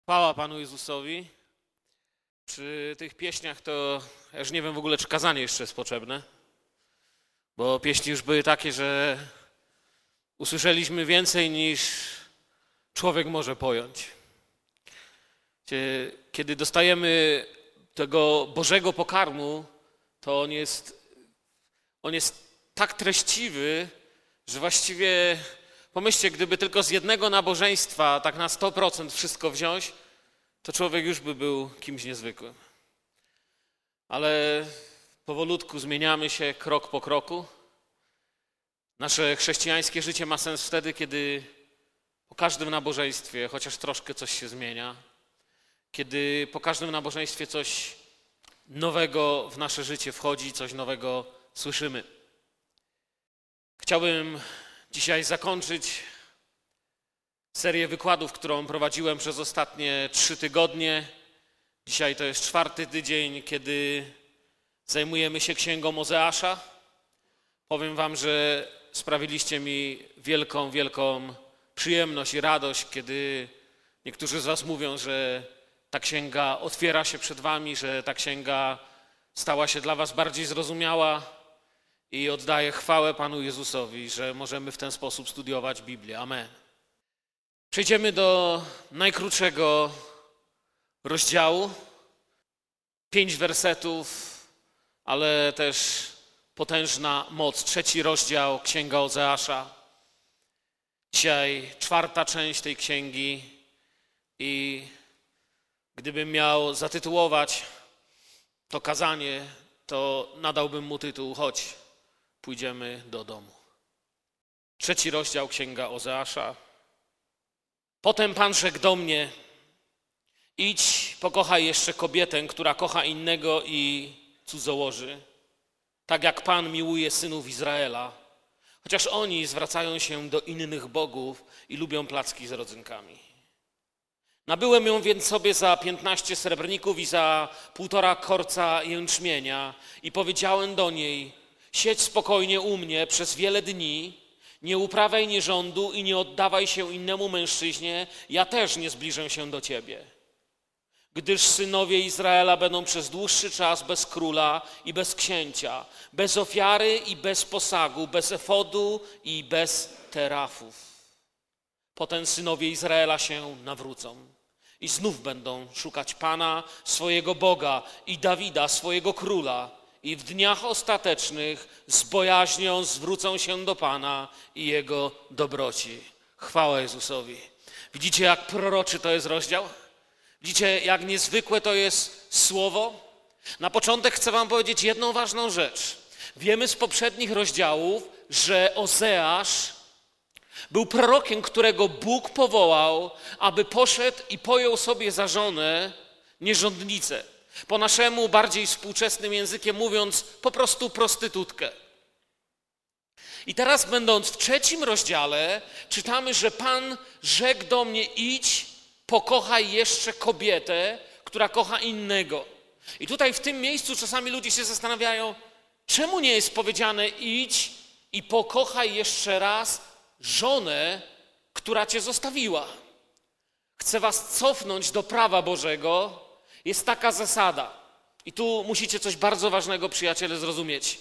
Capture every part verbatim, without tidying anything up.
Chwała Panu Jezusowi. Przy tych pieśniach to ja już nie wiem w ogóle, czy kazanie jeszcze jest potrzebne, bo pieśni już były takie, że usłyszeliśmy więcej niż człowiek może pojąć. Kiedy dostajemy tego Bożego pokarmu, to on jest, on jest tak treściwy, że właściwie pomyślcie, gdyby tylko z jednego nabożeństwa tak na sto procent wszystko wziąć, to człowiek już by był kimś niezwykłym. Ale powolutku zmieniamy się krok po kroku. Nasze chrześcijańskie życie ma sens wtedy, kiedy po każdym nabożeństwie chociaż troszkę coś się zmienia. Kiedy po każdym nabożeństwie coś nowego w nasze życie wchodzi, coś nowego słyszymy. Chciałbym dzisiaj zakończyć serię wykładów, którą prowadziłem przez ostatnie trzy tygodnie. Dzisiaj to jest czwarty tydzień, kiedy zajmujemy się Księgą Ozeasza. Powiem wam, że sprawiliście mi wielką, wielką przyjemność i radość, kiedy niektórzy z was mówią, że ta księga otwiera się przed wami, że ta księga stała się dla was bardziej zrozumiała i oddaję chwałę Panu Jezusowi, że możemy w ten sposób studiować Biblię. Amen. Przejdziemy do najkrótszego rozdziału. Pięć wersetów, ale też potężna moc. Trzeci rozdział Księga Ozeasza. Dzisiaj czwarta część tej księgi i gdybym miał zatytułować to kazanie, to nadałbym mu tytuł Chodź, pójdziemy do domu. Trzeci rozdział Księga Ozeasza. Potem Pan rzekł do mnie: idź, pokochaj jeszcze kobietę, która kocha innego i cudzołoży, tak jak Pan miłuje synów Izraela, chociaż oni zwracają się do innych bogów i lubią placki z rodzynkami. Nabyłem ją więc sobie za piętnaście srebrników i za półtora korca jęczmienia i powiedziałem do niej: siedź spokojnie u mnie przez wiele dni, nie uprawiaj nierządu i nie oddawaj się innemu mężczyźnie, ja też nie zbliżę się do ciebie. Gdyż synowie Izraela będą przez dłuższy czas bez króla i bez księcia, bez ofiary i bez posagu, bez efodu i bez terafów. Potem synowie Izraela się nawrócą i znów będą szukać Pana, swojego Boga i Dawida, swojego króla, i w dniach ostatecznych z bojaźnią zwrócą się do Pana i Jego dobroci. Chwała Jezusowi. Widzicie, jak proroczy to jest rozdział? Widzicie, jak niezwykłe to jest słowo? Na początek chcę wam powiedzieć jedną ważną rzecz. Wiemy z poprzednich rozdziałów, że Ozeasz był prorokiem, którego Bóg powołał, aby poszedł i pojął sobie za żonę nierządnicę. Po naszemu bardziej współczesnym językiem mówiąc, po prostu prostytutkę. I teraz, będąc w trzecim rozdziale, czytamy, że Pan rzekł do mnie: idź, pokochaj jeszcze kobietę, która kocha innego. I tutaj w tym miejscu czasami ludzie się zastanawiają, czemu nie jest powiedziane: idź i pokochaj jeszcze raz żonę, która cię zostawiła. Chcę was cofnąć do prawa Bożego. Jest taka zasada. I tu musicie coś bardzo ważnego, przyjaciele, zrozumieć.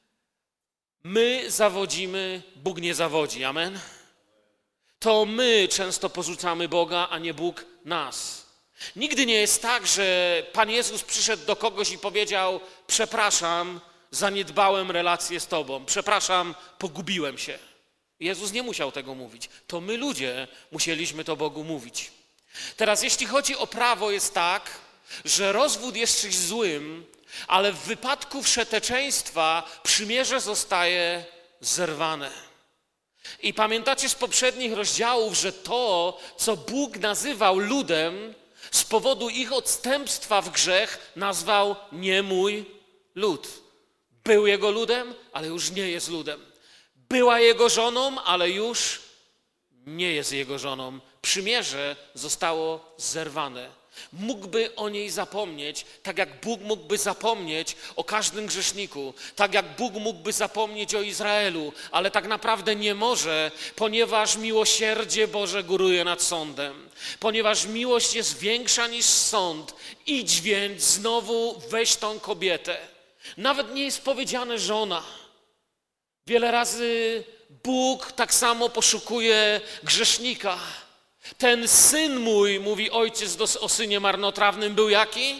My zawodzimy, Bóg nie zawodzi. Amen? To my często porzucamy Boga, a nie Bóg nas. Nigdy nie jest tak, że Pan Jezus przyszedł do kogoś i powiedział: przepraszam, zaniedbałem relację z Tobą. Przepraszam, pogubiłem się. Jezus nie musiał tego mówić. To my ludzie musieliśmy to Bogu mówić. Teraz jeśli chodzi o prawo, jest tak, że rozwód jest czymś złym, ale w wypadku wszeteczeństwa przymierze zostaje zerwane. I pamiętacie z poprzednich rozdziałów, że to, co Bóg nazywał ludem, z powodu ich odstępstwa w grzech nazwał nie mój lud. Był jego ludem, ale już nie jest ludem. Była jego żoną, ale już nie jest jego żoną. Przymierze zostało zerwane. Mógłby o niej zapomnieć, tak jak Bóg mógłby zapomnieć o każdym grzeszniku, tak jak Bóg mógłby zapomnieć o Izraelu, ale tak naprawdę nie może, ponieważ miłosierdzie Boże góruje nad sądem. Ponieważ miłość jest większa niż sąd, idź więc znowu weź tą kobietę. Nawet nie jest powiedziane żona. Wiele razy Bóg tak samo poszukuje grzesznika. Ten syn mój, mówi ojciec do, o synie marnotrawnym, był jaki?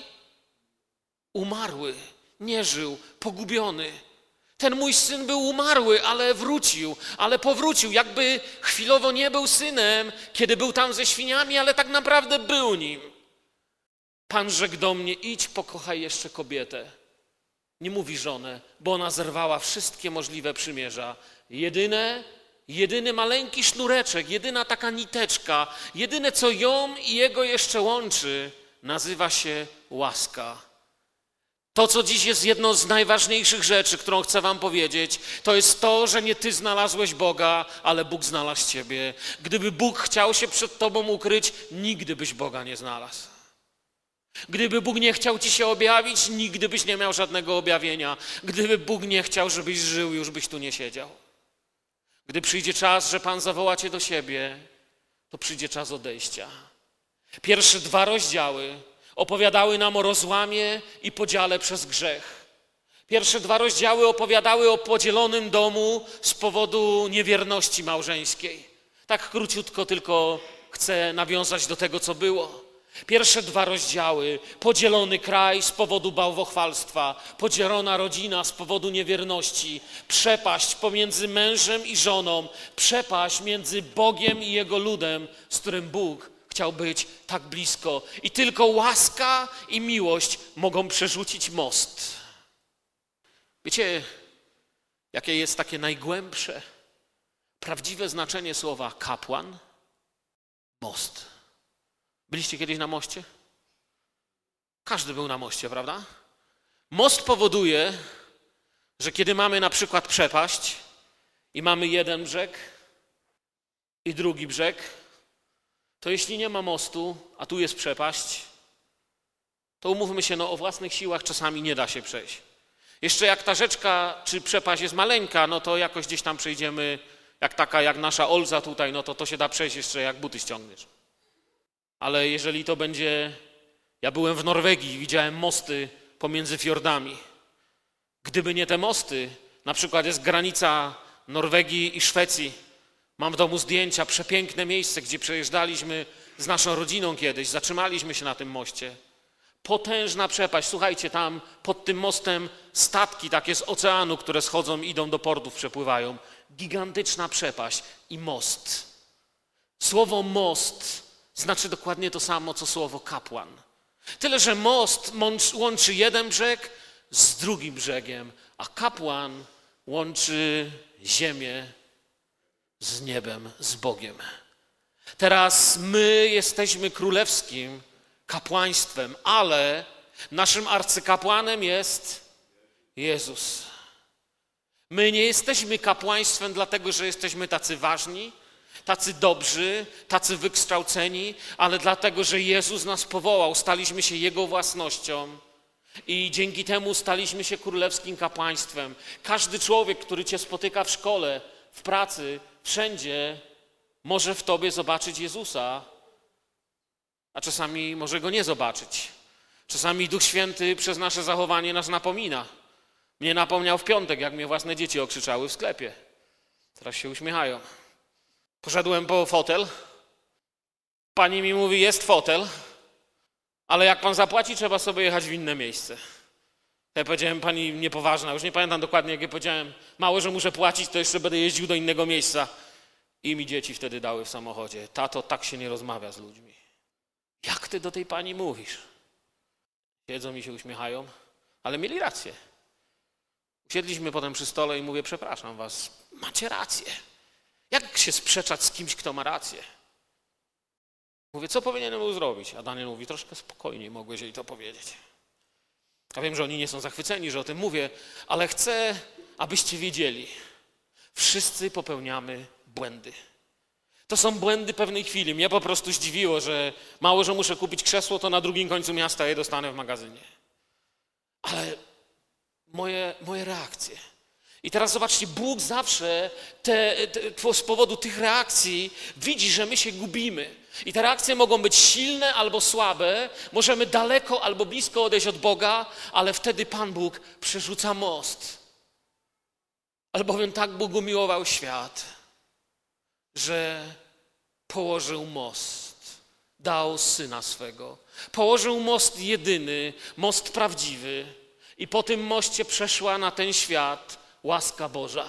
Umarły, nie żył, pogubiony. Ten mój syn był umarły, ale wrócił, ale powrócił. Jakby chwilowo nie był synem, kiedy był tam ze świniami, ale tak naprawdę był nim. Pan rzekł do mnie, idź, pokochaj jeszcze kobietę. Nie mówi żonę, bo ona zerwała wszystkie możliwe przymierza. Jedyne, jedyny maleńki sznureczek, jedyna taka niteczka, jedyne co ją i jego jeszcze łączy, nazywa się łaska. To, co dziś jest jedną z najważniejszych rzeczy, którą chcę wam powiedzieć, to jest to, że nie ty znalazłeś Boga, ale Bóg znalazł ciebie. Gdyby Bóg chciał się przed tobą ukryć, nigdy byś Boga nie znalazł. Gdyby Bóg nie chciał ci się objawić, nigdy byś nie miał żadnego objawienia. Gdyby Bóg nie chciał, żebyś żył, już byś tu nie siedział. Gdy przyjdzie czas, że Pan zawoła cię do siebie, to przyjdzie czas odejścia. Pierwsze dwa rozdziały opowiadały nam o rozłamie i podziale przez grzech. Pierwsze dwa rozdziały opowiadały o podzielonym domu z powodu niewierności małżeńskiej. Tak króciutko tylko chcę nawiązać do tego, co było. Pierwsze dwa rozdziały, podzielony kraj z powodu bałwochwalstwa, podzielona rodzina z powodu niewierności, przepaść pomiędzy mężem i żoną, przepaść między Bogiem i Jego ludem, z którym Bóg chciał być tak blisko. I tylko łaska i miłość mogą przerzucić most. Wiecie, jakie jest takie najgłębsze, prawdziwe znaczenie słowa kapłan? Most. Byliście kiedyś na moście? Każdy był na moście, prawda? Most powoduje, że kiedy mamy na przykład przepaść i mamy jeden brzeg i drugi brzeg, to jeśli nie ma mostu, a tu jest przepaść, to umówmy się, no o własnych siłach czasami nie da się przejść. Jeszcze jak ta rzeczka czy przepaść jest maleńka, no to jakoś gdzieś tam przejdziemy, jak taka jak nasza Olza tutaj, no to to się da przejść jeszcze jak buty ściągniesz. Ale jeżeli to będzie... Ja byłem w Norwegii i widziałem mosty pomiędzy fiordami. Gdyby nie te mosty, na przykład jest granica Norwegii i Szwecji. Mam w domu zdjęcia, przepiękne miejsce, gdzie przejeżdżaliśmy z naszą rodziną kiedyś. Zatrzymaliśmy się na tym moście. Potężna przepaść. Słuchajcie, tam pod tym mostem statki takie z oceanu, które schodzą, idą do portów, przepływają. Gigantyczna przepaść i most. Słowo most znaczy dokładnie to samo, co słowo kapłan. Tyle, że most łączy jeden brzeg z drugim brzegiem, a kapłan łączy ziemię z niebem, z Bogiem. Teraz my jesteśmy królewskim kapłaństwem, ale naszym arcykapłanem jest Jezus. My nie jesteśmy kapłaństwem dlatego, że jesteśmy tacy ważni, tacy dobrzy, tacy wykształceni, ale dlatego, że Jezus nas powołał, staliśmy się Jego własnością i dzięki temu staliśmy się królewskim kapłaństwem. Każdy człowiek, który cię spotyka w szkole, w pracy, wszędzie może w tobie zobaczyć Jezusa, a czasami może Go nie zobaczyć. Czasami Duch Święty przez nasze zachowanie nas napomina. Mnie napomniał w piątek, jak mnie własne dzieci okrzyczały w sklepie. Teraz się uśmiechają. Poszedłem po fotel. Pani mi mówi, jest fotel, ale jak pan zapłaci, trzeba sobie jechać w inne miejsce. Ja powiedziałem, pani niepoważna, już nie pamiętam dokładnie, jak ja powiedziałem. Mało, że muszę płacić, to jeszcze będę jeździł do innego miejsca. I mi dzieci wtedy dały w samochodzie. Tato, tak się nie rozmawia z ludźmi. Jak ty do tej pani mówisz? Siedzą i się uśmiechają, ale mieli rację. Usiedliśmy potem przy stole i mówię, przepraszam was, macie rację. Jak się sprzeczać z kimś, kto ma rację? Mówię, co powinienem był zrobić? A Daniel mówi, troszkę spokojniej mogłeś jej to powiedzieć. Ja wiem, że oni nie są zachwyceni, że o tym mówię, ale chcę, abyście wiedzieli, wszyscy popełniamy błędy. To są błędy pewnej chwili. Mnie po prostu zdziwiło, że mało, że muszę kupić krzesło, to na drugim końcu miasta je dostanę w magazynie. Ale moje, moje reakcje. I teraz zobaczcie, Bóg zawsze te, te, z powodu tych reakcji widzi, że my się gubimy. I te reakcje mogą być silne albo słabe, możemy daleko albo blisko odejść od Boga, ale wtedy Pan Bóg przerzuca most. Albowiem tak Bóg umiłował świat, że położył most, dał Syna swego. Położył most jedyny, most prawdziwy i po tym moście przeszła na ten świat łaska Boża.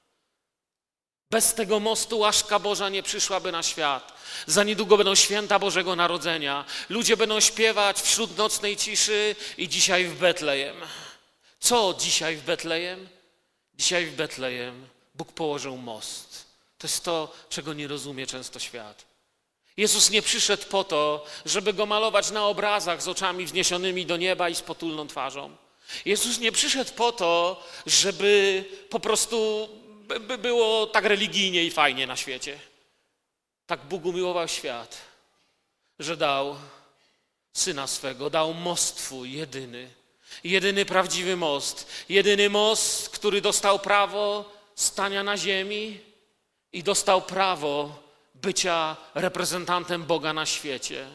Bez tego mostu łaska Boża nie przyszłaby na świat. Za niedługo będą święta Bożego Narodzenia. Ludzie będą śpiewać wśród nocnej ciszy i dzisiaj w Betlejem. Co dzisiaj w Betlejem? Dzisiaj w Betlejem Bóg położył most. To jest to, czego nie rozumie często świat. Jezus nie przyszedł po to, żeby go malować na obrazach z oczami wzniesionymi do nieba i z potulną twarzą. Jezus nie przyszedł po to, żeby po prostu by było tak religijnie i fajnie na świecie. Tak Bóg umiłował świat, że dał Syna swego, dał most Twój jedyny. Jedyny prawdziwy most. Jedyny most, który dostał prawo stania na ziemi i dostał prawo bycia reprezentantem Boga na świecie.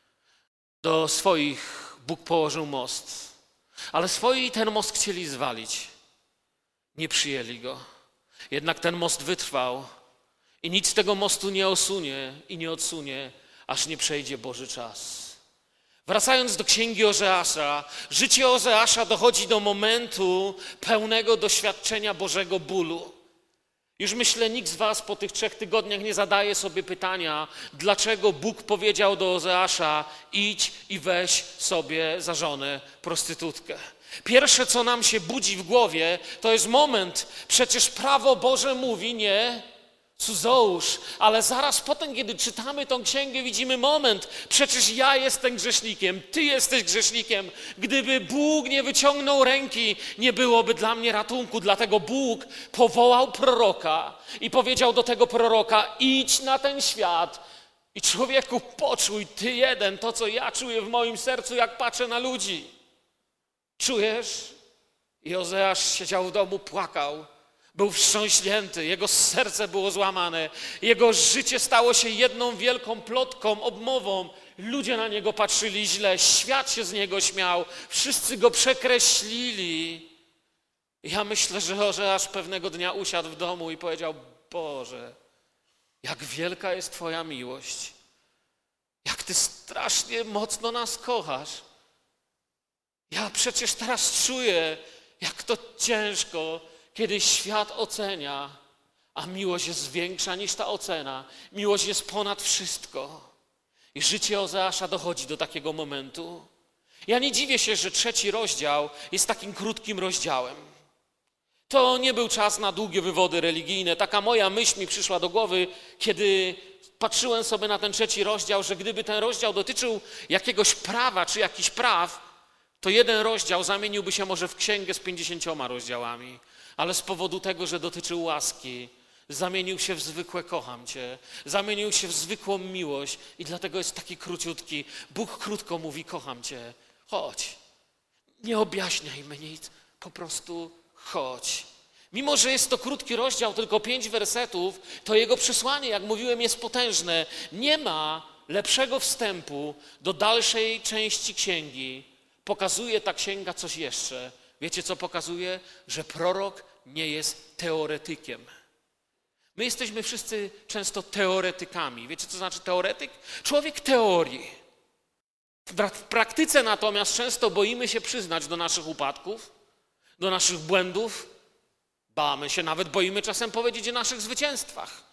Do swoich Bóg położył most. Ale swoi ten most chcieli zwalić. Nie przyjęli go. Jednak ten most wytrwał i nic z tego mostu nie osunie i nie odsunie, aż nie przejdzie Boży czas. Wracając do księgi Ozeasza, życie Ozeasza dochodzi do momentu pełnego doświadczenia Bożego bólu. Już myślę, nikt z was po tych trzech tygodniach nie zadaje sobie pytania, dlaczego Bóg powiedział do Ozeasza: idź i weź sobie za żonę prostytutkę. Pierwsze, co nam się budzi w głowie, to jest moment, przecież prawo Boże mówi nie cudzołóż, ale zaraz potem, kiedy czytamy tą księgę, widzimy moment, przecież ja jestem grzesznikiem, ty jesteś grzesznikiem. Gdyby Bóg nie wyciągnął ręki, nie byłoby dla mnie ratunku, dlatego Bóg powołał proroka i powiedział do tego proroka: idź na ten świat i człowieku poczuj, ty jeden, to co ja czuję w moim sercu, jak patrzę na ludzi. Czujesz? I Ozeasz siedział w domu, płakał. Był wstrząśnięty, jego serce było złamane, jego życie stało się jedną wielką plotką, obmową. Ludzie na niego patrzyli źle, świat się z niego śmiał, wszyscy go przekreślili. Ja myślę, że Ozeasz pewnego dnia usiadł w domu i powiedział: Boże, jak wielka jest Twoja miłość, jak Ty strasznie mocno nas kochasz. Ja przecież teraz czuję, jak to ciężko, kiedy świat ocenia, a miłość jest większa niż ta ocena. Miłość jest ponad wszystko. I życie Ozeasza dochodzi do takiego momentu. Ja nie dziwię się, że trzeci rozdział jest takim krótkim rozdziałem. To nie był czas na długie wywody religijne. Taka moja myśl mi przyszła do głowy, kiedy patrzyłem sobie na ten trzeci rozdział, że gdyby ten rozdział dotyczył jakiegoś prawa czy jakichś praw, to jeden rozdział zamieniłby się może w księgę z pięćdziesięcioma rozdziałami. Ale z powodu tego, że dotyczył łaski, zamienił się w zwykłe kocham Cię, zamienił się w zwykłą miłość i dlatego jest taki króciutki. Bóg krótko mówi: kocham Cię, chodź. Nie objaśniajmy nic, po prostu chodź. Mimo że jest to krótki rozdział, tylko pięć wersetów, to jego przesłanie, jak mówiłem, jest potężne. Nie ma lepszego wstępu do dalszej części księgi. Pokazuje ta księga coś jeszcze. Wiecie, co pokazuje? Że prorok nie jest teoretykiem. My jesteśmy wszyscy często teoretykami. Wiecie, co znaczy teoretyk? Człowiek teorii. W praktyce natomiast często boimy się przyznać do naszych upadków, do naszych błędów. Bamy się, nawet boimy czasem powiedzieć o naszych zwycięstwach.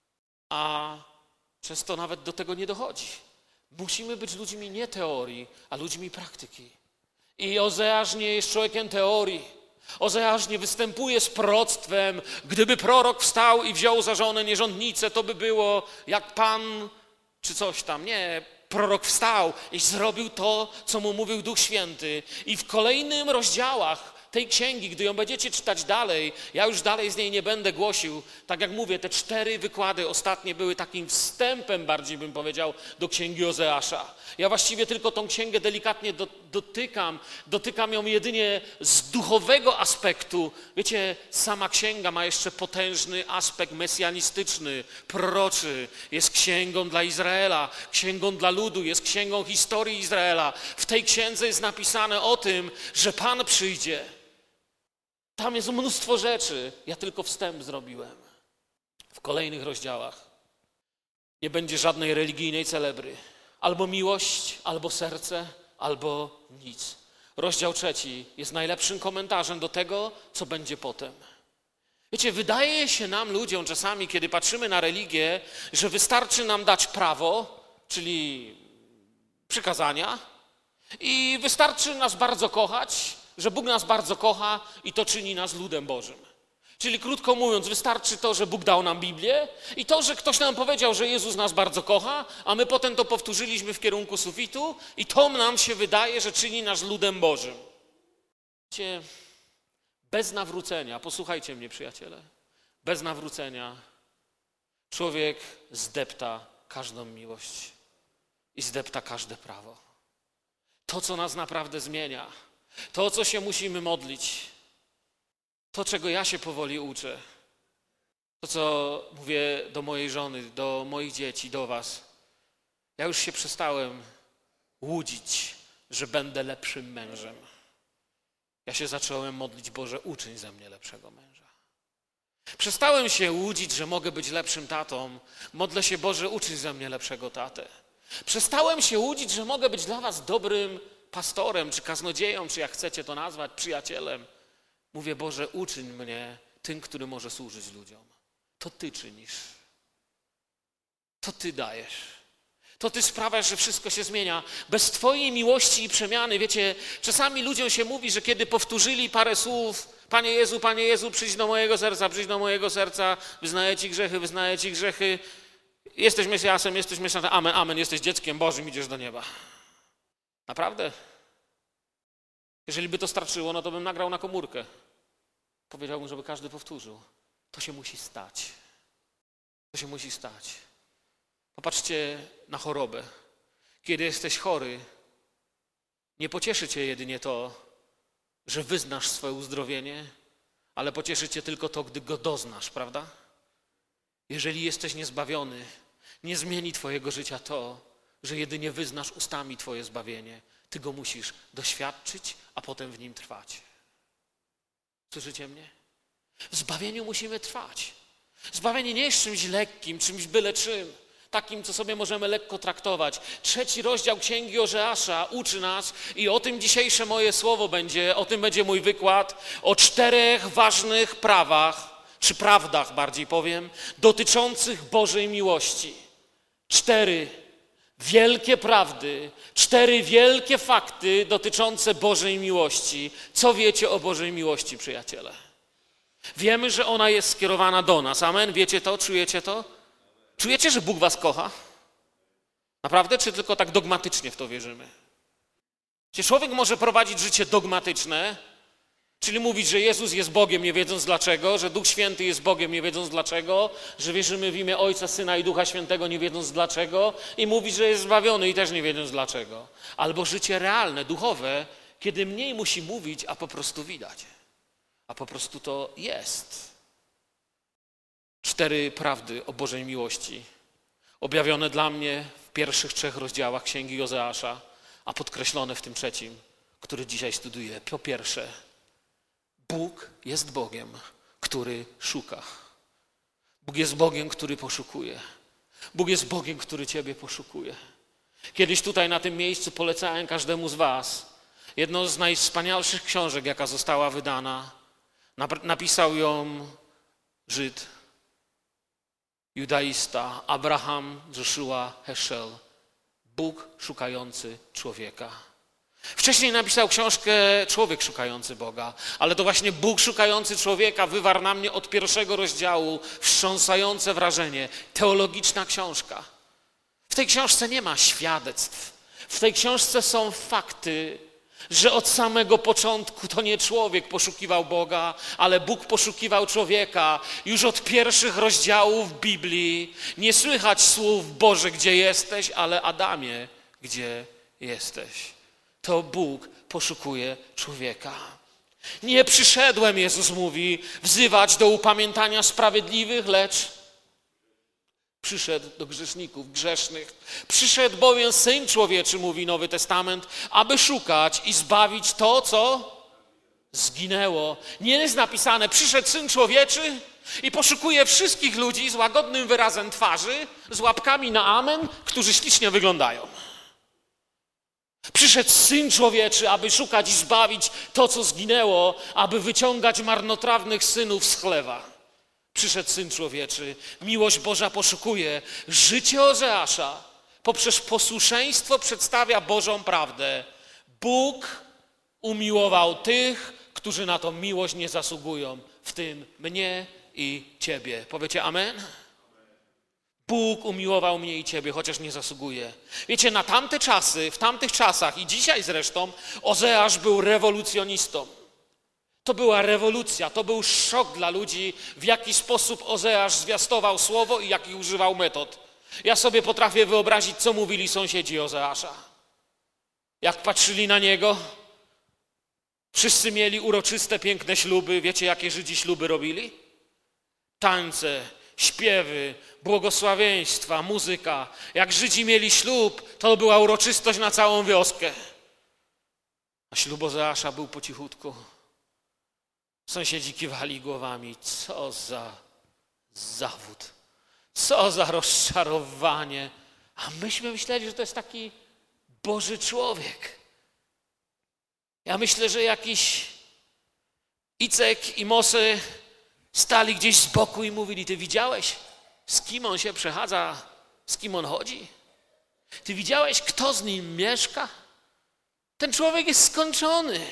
A często nawet do tego nie dochodzi. Musimy być ludźmi nie teorii, a ludźmi praktyki. I Ozeasz nie jest człowiekiem teorii. Ozeasz nie występuje z proroctwem. Gdyby prorok wstał i wziął za żonę nierządnicę, to by było jak Pan czy coś tam. Nie, prorok wstał i zrobił to, co mu mówił Duch Święty. I w kolejnym rozdziałach tej księgi, gdy ją będziecie czytać dalej, ja już dalej z niej nie będę głosił. Tak jak mówię, te cztery wykłady ostatnie były takim wstępem, bardziej bym powiedział, do księgi Ozeasza. Ja właściwie tylko tą księgę delikatnie do, dotykam, dotykam ją jedynie z duchowego aspektu. Wiecie, sama księga ma jeszcze potężny aspekt mesjanistyczny, proroczy. Jest księgą dla Izraela, księgą dla ludu, jest księgą historii Izraela. W tej księdze jest napisane o tym, że Pan przyjdzie. Tam jest mnóstwo rzeczy. Ja tylko wstęp zrobiłem. W kolejnych rozdziałach nie będzie żadnej religijnej celebry. Albo miłość, albo serce, albo nic. Rozdział trzeci jest najlepszym komentarzem do tego, co będzie potem. Wiecie, wydaje się nam, ludziom czasami, kiedy patrzymy na religię, że wystarczy nam dać prawo, czyli przykazania, i wystarczy nas bardzo kochać, że Bóg nas bardzo kocha i to czyni nas ludem Bożym. Czyli krótko mówiąc, wystarczy to, że Bóg dał nam Biblię i to, że ktoś nam powiedział, że Jezus nas bardzo kocha, a my potem to powtórzyliśmy w kierunku sufitu i to nam się wydaje, że czyni nas ludem Bożym. Wiecie, bez nawrócenia, posłuchajcie mnie, przyjaciele, bez nawrócenia człowiek zdepta każdą miłość i zdepta każde prawo. To, co nas naprawdę zmienia, to, o co się musimy modlić, to, czego ja się powoli uczę, to, co mówię do mojej żony, do moich dzieci, do was, ja już się przestałem łudzić, że będę lepszym mężem. Ja się zacząłem modlić, Boże, uczyń ze mnie lepszego męża. Przestałem się łudzić, że mogę być lepszym tatą. Modlę się, Boże, uczyń ze mnie lepszego tatę. Przestałem się łudzić, że mogę być dla was dobrym pastorem, czy kaznodzieją, czy jak chcecie to nazwać, przyjacielem. Mówię, Boże, uczyń mnie tym, który może służyć ludziom. To Ty czynisz. To Ty dajesz. To Ty sprawiasz, że wszystko się zmienia. Bez Twojej miłości i przemiany, wiecie, czasami ludziom się mówi, że kiedy powtórzyli parę słów, Panie Jezu, Panie Jezu, przyjdź do mojego serca, przyjdź do mojego serca, wyznaję Ci grzechy, wyznaję Ci grzechy, jesteś Mesjasem, jesteś Mesjasem, amen, amen, jesteś dzieckiem Bożym, idziesz do nieba. Naprawdę? Jeżeli by to starczyło, no to bym nagrał na komórkę. Powiedziałbym, żeby każdy powtórzył. To się musi stać. To się musi stać. Popatrzcie na chorobę. Kiedy jesteś chory, nie pocieszy cię jedynie to, że wyznasz swoje uzdrowienie, ale pocieszy cię tylko to, gdy go doznasz, prawda? Jeżeli jesteś niezbawiony, nie zmieni twojego życia to, że jedynie wyznasz ustami twoje zbawienie. Ty go musisz doświadczyć, a potem w nim trwać. Słyszycie mnie? W zbawieniu musimy trwać. Zbawienie nie jest czymś lekkim, czymś byle czym, takim, co sobie możemy lekko traktować. Trzeci rozdział Księgi Ozeasza uczy nas i o tym dzisiejsze moje słowo będzie, o tym będzie mój wykład, o czterech ważnych prawach, czy prawdach bardziej powiem, dotyczących Bożej miłości. Cztery wielkie prawdy, cztery wielkie fakty dotyczące Bożej miłości. Co wiecie o Bożej miłości, przyjaciele? Wiemy, że ona jest skierowana do nas. Amen? Wiecie to? Czujecie to? Czujecie, że Bóg was kocha? Naprawdę? Czy tylko tak dogmatycznie w to wierzymy? Czy człowiek może prowadzić życie dogmatyczne, czyli mówić, że Jezus jest Bogiem, nie wiedząc dlaczego, że Duch Święty jest Bogiem, nie wiedząc dlaczego, że wierzymy w imię Ojca, Syna i Ducha Świętego, nie wiedząc dlaczego, i mówić, że jest zbawiony i też nie wiedząc dlaczego. Albo życie realne, duchowe, kiedy mniej musi mówić, a po prostu widać. A po prostu to jest. Cztery prawdy o Bożej miłości, objawione dla mnie w pierwszych trzech rozdziałach Księgi Ozeasza, a podkreślone w tym trzecim, który dzisiaj studiuję. Po pierwsze, Bóg jest Bogiem, który szuka. Bóg jest Bogiem, który poszukuje. Bóg jest Bogiem, który Ciebie poszukuje. Kiedyś tutaj na tym miejscu polecałem każdemu z was jedną z najwspanialszych książek, jaka została wydana. Napisał ją Żyd, judaista Abraham Joshua Heschel. Bóg szukający człowieka. Wcześniej napisał książkę Człowiek szukający Boga, ale to właśnie Bóg szukający człowieka wywarł na mnie od pierwszego rozdziału wstrząsające wrażenie. Teologiczna książka. W tej książce nie ma świadectw. W tej książce są fakty. że od samego początku to nie człowiek poszukiwał Boga, ale Bóg poszukiwał człowieka. Już od pierwszych rozdziałów Biblii nie słychać słów: Boże, gdzie jesteś, ale Adamie, gdzie jesteś. To Bóg poszukuje człowieka. Nie przyszedłem, Jezus mówi, wzywać do upamiętania sprawiedliwych, lecz przyszedł do grzeszników, grzesznych. Przyszedł bowiem Syn Człowieczy, mówi Nowy Testament, aby szukać i zbawić to, co zginęło. Nie jest napisane: przyszedł Syn Człowieczy i poszukuje wszystkich ludzi z łagodnym wyrazem twarzy, z łapkami na amen, którzy ślicznie wyglądają. Przyszedł Syn Człowieczy, aby szukać i zbawić to, co zginęło, aby wyciągać marnotrawnych synów z chlewa. Przyszedł Syn Człowieczy. Miłość Boża poszukuje. Życie Ozeasza poprzez posłuszeństwo przedstawia Bożą prawdę. Bóg umiłował tych, którzy na tą miłość nie zasługują, w tym mnie i ciebie. Powiecie amen? Bóg umiłował mnie i ciebie, chociaż nie zasługuje. Wiecie, na tamte czasy, w tamtych czasach i dzisiaj zresztą, Ozeasz był rewolucjonistą. To była rewolucja, to był szok dla ludzi, w jaki sposób Ozeasz zwiastował słowo i jakich używał metod. Ja sobie potrafię wyobrazić, co mówili sąsiedzi Ozeasza. Jak patrzyli na niego, wszyscy mieli uroczyste, piękne śluby. Wiecie, jakie Żydzi śluby robili? Tańce, śpiewy, błogosławieństwa, muzyka. Jak Żydzi mieli ślub, to była uroczystość na całą wioskę. A ślub Ozeasza był po cichutku. Sąsiedzi kiwali głowami. Co za zawód. Co za rozczarowanie. A myśmy myśleli, że to jest taki Boży człowiek. Ja myślę, że jakiś Icek i Mosy stali gdzieś z boku i mówili: ty widziałeś, z kim on się przechadza, z kim on chodzi? Ty widziałeś, kto z nim mieszka? Ten człowiek jest skończony.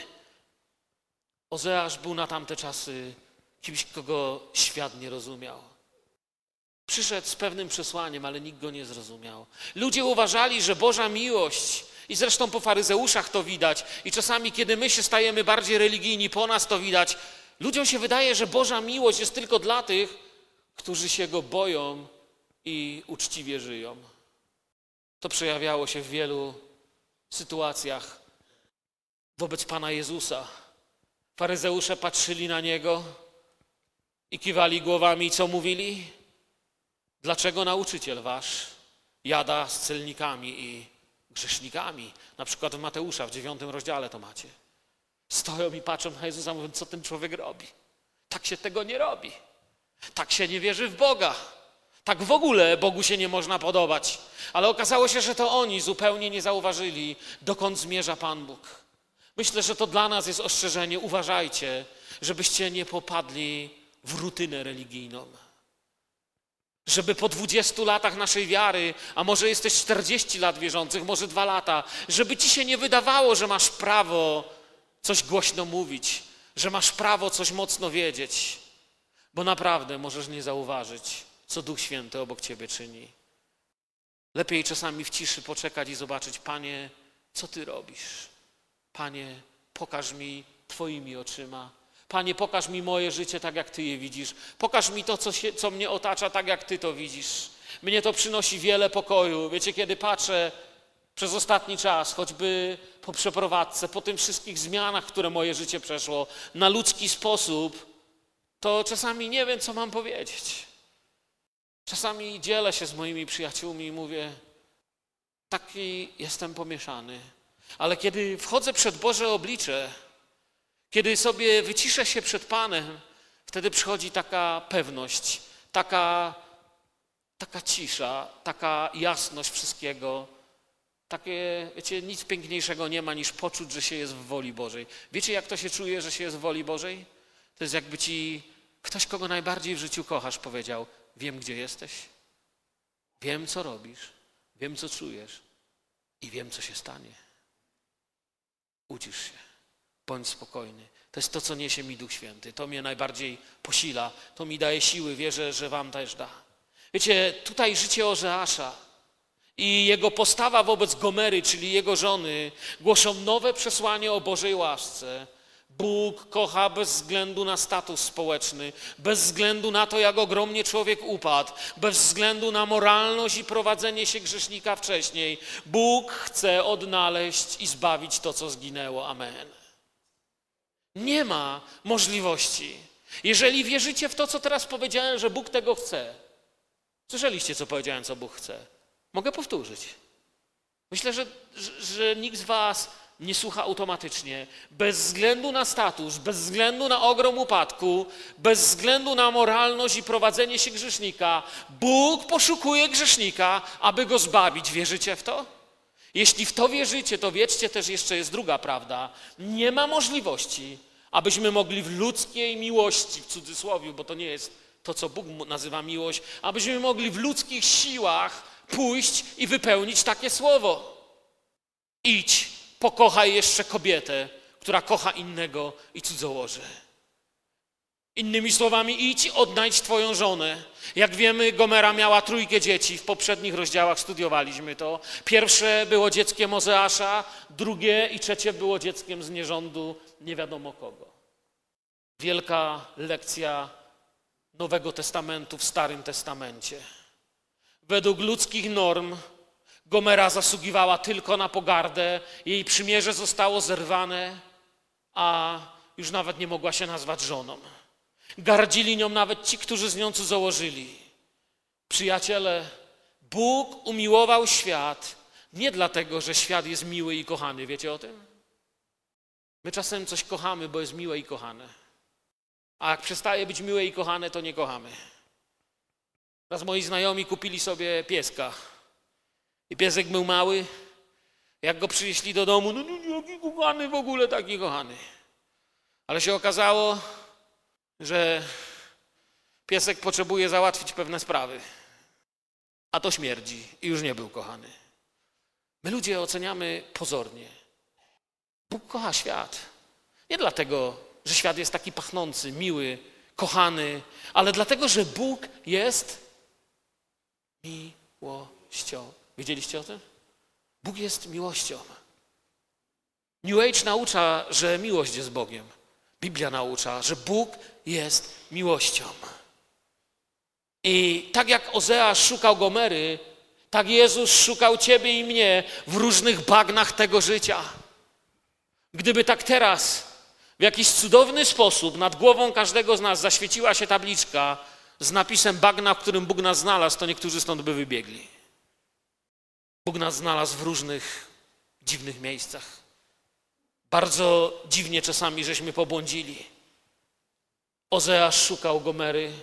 Ozeasz był na tamte czasy kimś, kogo świat nie rozumiał. Przyszedł z pewnym przesłaniem, ale nikt go nie zrozumiał. Ludzie uważali, że Boża miłość, i zresztą po faryzeuszach to widać, i czasami, kiedy my się stajemy bardziej religijni, po nas to widać, ludziom się wydaje, że Boża miłość jest tylko dla tych, którzy się Go boją i uczciwie żyją. To przejawiało się w wielu sytuacjach wobec Pana Jezusa. Faryzeusze patrzyli na Niego i kiwali głowami. I co mówili? Dlaczego nauczyciel wasz jada z celnikami i grzesznikami? Na przykład w Mateusza w dziewiątym rozdziale to macie. Stoją i patrzą na Jezusa, mówią: co ten człowiek robi? Tak się tego nie robi. Tak się nie wierzy w Boga. Tak w ogóle Bogu się nie można podobać. Ale okazało się, że to oni zupełnie nie zauważyli, dokąd zmierza Pan Bóg. Myślę, że to dla nas jest ostrzeżenie. Uważajcie, żebyście nie popadli w rutynę religijną. Żeby po dwudziestu latach naszej wiary, a może jesteś czterdzieści lat wierzących, może dwa lata, żeby ci się nie wydawało, że masz prawo coś głośno mówić, że masz prawo coś mocno wiedzieć, bo naprawdę możesz nie zauważyć, co Duch Święty obok ciebie czyni. Lepiej czasami w ciszy poczekać i zobaczyć: Panie, co Ty robisz? Panie, pokaż mi Twoimi oczyma. Panie, pokaż mi moje życie tak, jak Ty je widzisz. Pokaż mi to, co, się, co mnie otacza, tak, jak Ty to widzisz. Mnie to przynosi wiele pokoju. Wiecie, kiedy patrzę przez ostatni czas, choćby po przeprowadzce, po tym wszystkich zmianach, które moje życie przeszło, na ludzki sposób, to czasami nie wiem, co mam powiedzieć. Czasami dzielę się z moimi przyjaciółmi i mówię: taki jestem pomieszany. Ale kiedy wchodzę przed Boże oblicze, kiedy sobie wyciszę się przed Panem, wtedy przychodzi taka pewność, taka, taka cisza, taka jasność wszystkiego. Takie, wiecie, nic piękniejszego nie ma niż poczuć, że się jest w woli Bożej. Wiecie, jak to się czuje, że się jest w woli Bożej? To jest jakby ci ktoś, kogo najbardziej w życiu kochasz, powiedział: wiem, gdzie jesteś, wiem, co robisz, wiem, co czujesz i wiem, co się stanie. Ucisz się, bądź spokojny. To jest to, co niesie mi Duch Święty. To mnie najbardziej posila, to mi daje siły, wierzę, że wam też da. Wiecie, tutaj życie Ozeasza i jego postawa wobec Gomery, czyli jego żony, głoszą nowe przesłanie o Bożej łasce. Bóg kocha bez względu na status społeczny, bez względu na to, jak ogromnie człowiek upadł, bez względu na moralność i prowadzenie się grzesznika wcześniej. Bóg chce odnaleźć i zbawić to, co zginęło. Amen. Nie ma możliwości. Jeżeli wierzycie w to, co teraz powiedziałem, że Bóg tego chce. Słyszeliście, co powiedziałem, co Bóg chce. Mogę powtórzyć. Myślę, że, że, że nikt z was nie słucha automatycznie. Bez względu na status, bez względu na ogrom upadku, bez względu na moralność i prowadzenie się grzesznika, Bóg poszukuje grzesznika, aby go zbawić. Wierzycie w to? Jeśli w to wierzycie, to wiedzcie też, jeszcze jest druga prawda. Nie ma możliwości, abyśmy mogli w ludzkiej miłości, w cudzysłowie, bo to nie jest to, co Bóg nazywa miłość, abyśmy mogli w ludzkich siłach pójść i wypełnić takie słowo. Idź, pokochaj jeszcze kobietę, która kocha innego i cudzołoży. Innymi słowami, idź, odnajdź twoją żonę. Jak wiemy, Gomera miała trójkę dzieci, w poprzednich rozdziałach studiowaliśmy to. Pierwsze było dzieckiem Ozeasza, drugie i trzecie było dzieckiem z nierządu nie wiadomo kogo. Wielka lekcja Nowego Testamentu w Starym Testamencie. Według ludzkich norm Gomera zasługiwała tylko na pogardę, jej przymierze zostało zerwane, a już nawet nie mogła się nazwać żoną. Gardzili nią nawet ci, którzy z nią cudzołożyli. Przyjaciele, Bóg umiłował świat nie dlatego, że świat jest miły i kochany. Wiecie o tym? My czasem coś kochamy, bo jest miłe i kochane. A jak przestaje być miłe i kochane, to nie kochamy. Raz moi znajomi kupili sobie pieska. I piesek był mały. Jak go przynieśli do domu, no nie, jaki kochany w ogóle, taki kochany. Ale się okazało, że piesek potrzebuje załatwić pewne sprawy. A to śmierdzi i już nie był kochany. My ludzie oceniamy pozornie. Bóg kocha świat. Nie dlatego, że świat jest taki pachnący, miły, kochany, ale dlatego, że Bóg jest miłością. Wiedzieliście o tym? Bóg jest miłością. New Age naucza, że miłość jest Bogiem. Biblia naucza, że Bóg jest miłością. I tak jak Ozeasz szukał Gomery, tak Jezus szukał ciebie i mnie w różnych bagnach tego życia. Gdyby tak teraz w jakiś cudowny sposób nad głową każdego z nas zaświeciła się tabliczka z napisem bagna, w którym Bóg nas znalazł, to niektórzy stąd by wybiegli. Bóg nas znalazł w różnych dziwnych miejscach. Bardzo dziwnie czasami żeśmy pobłądzili. Ozeasz szukał Gomery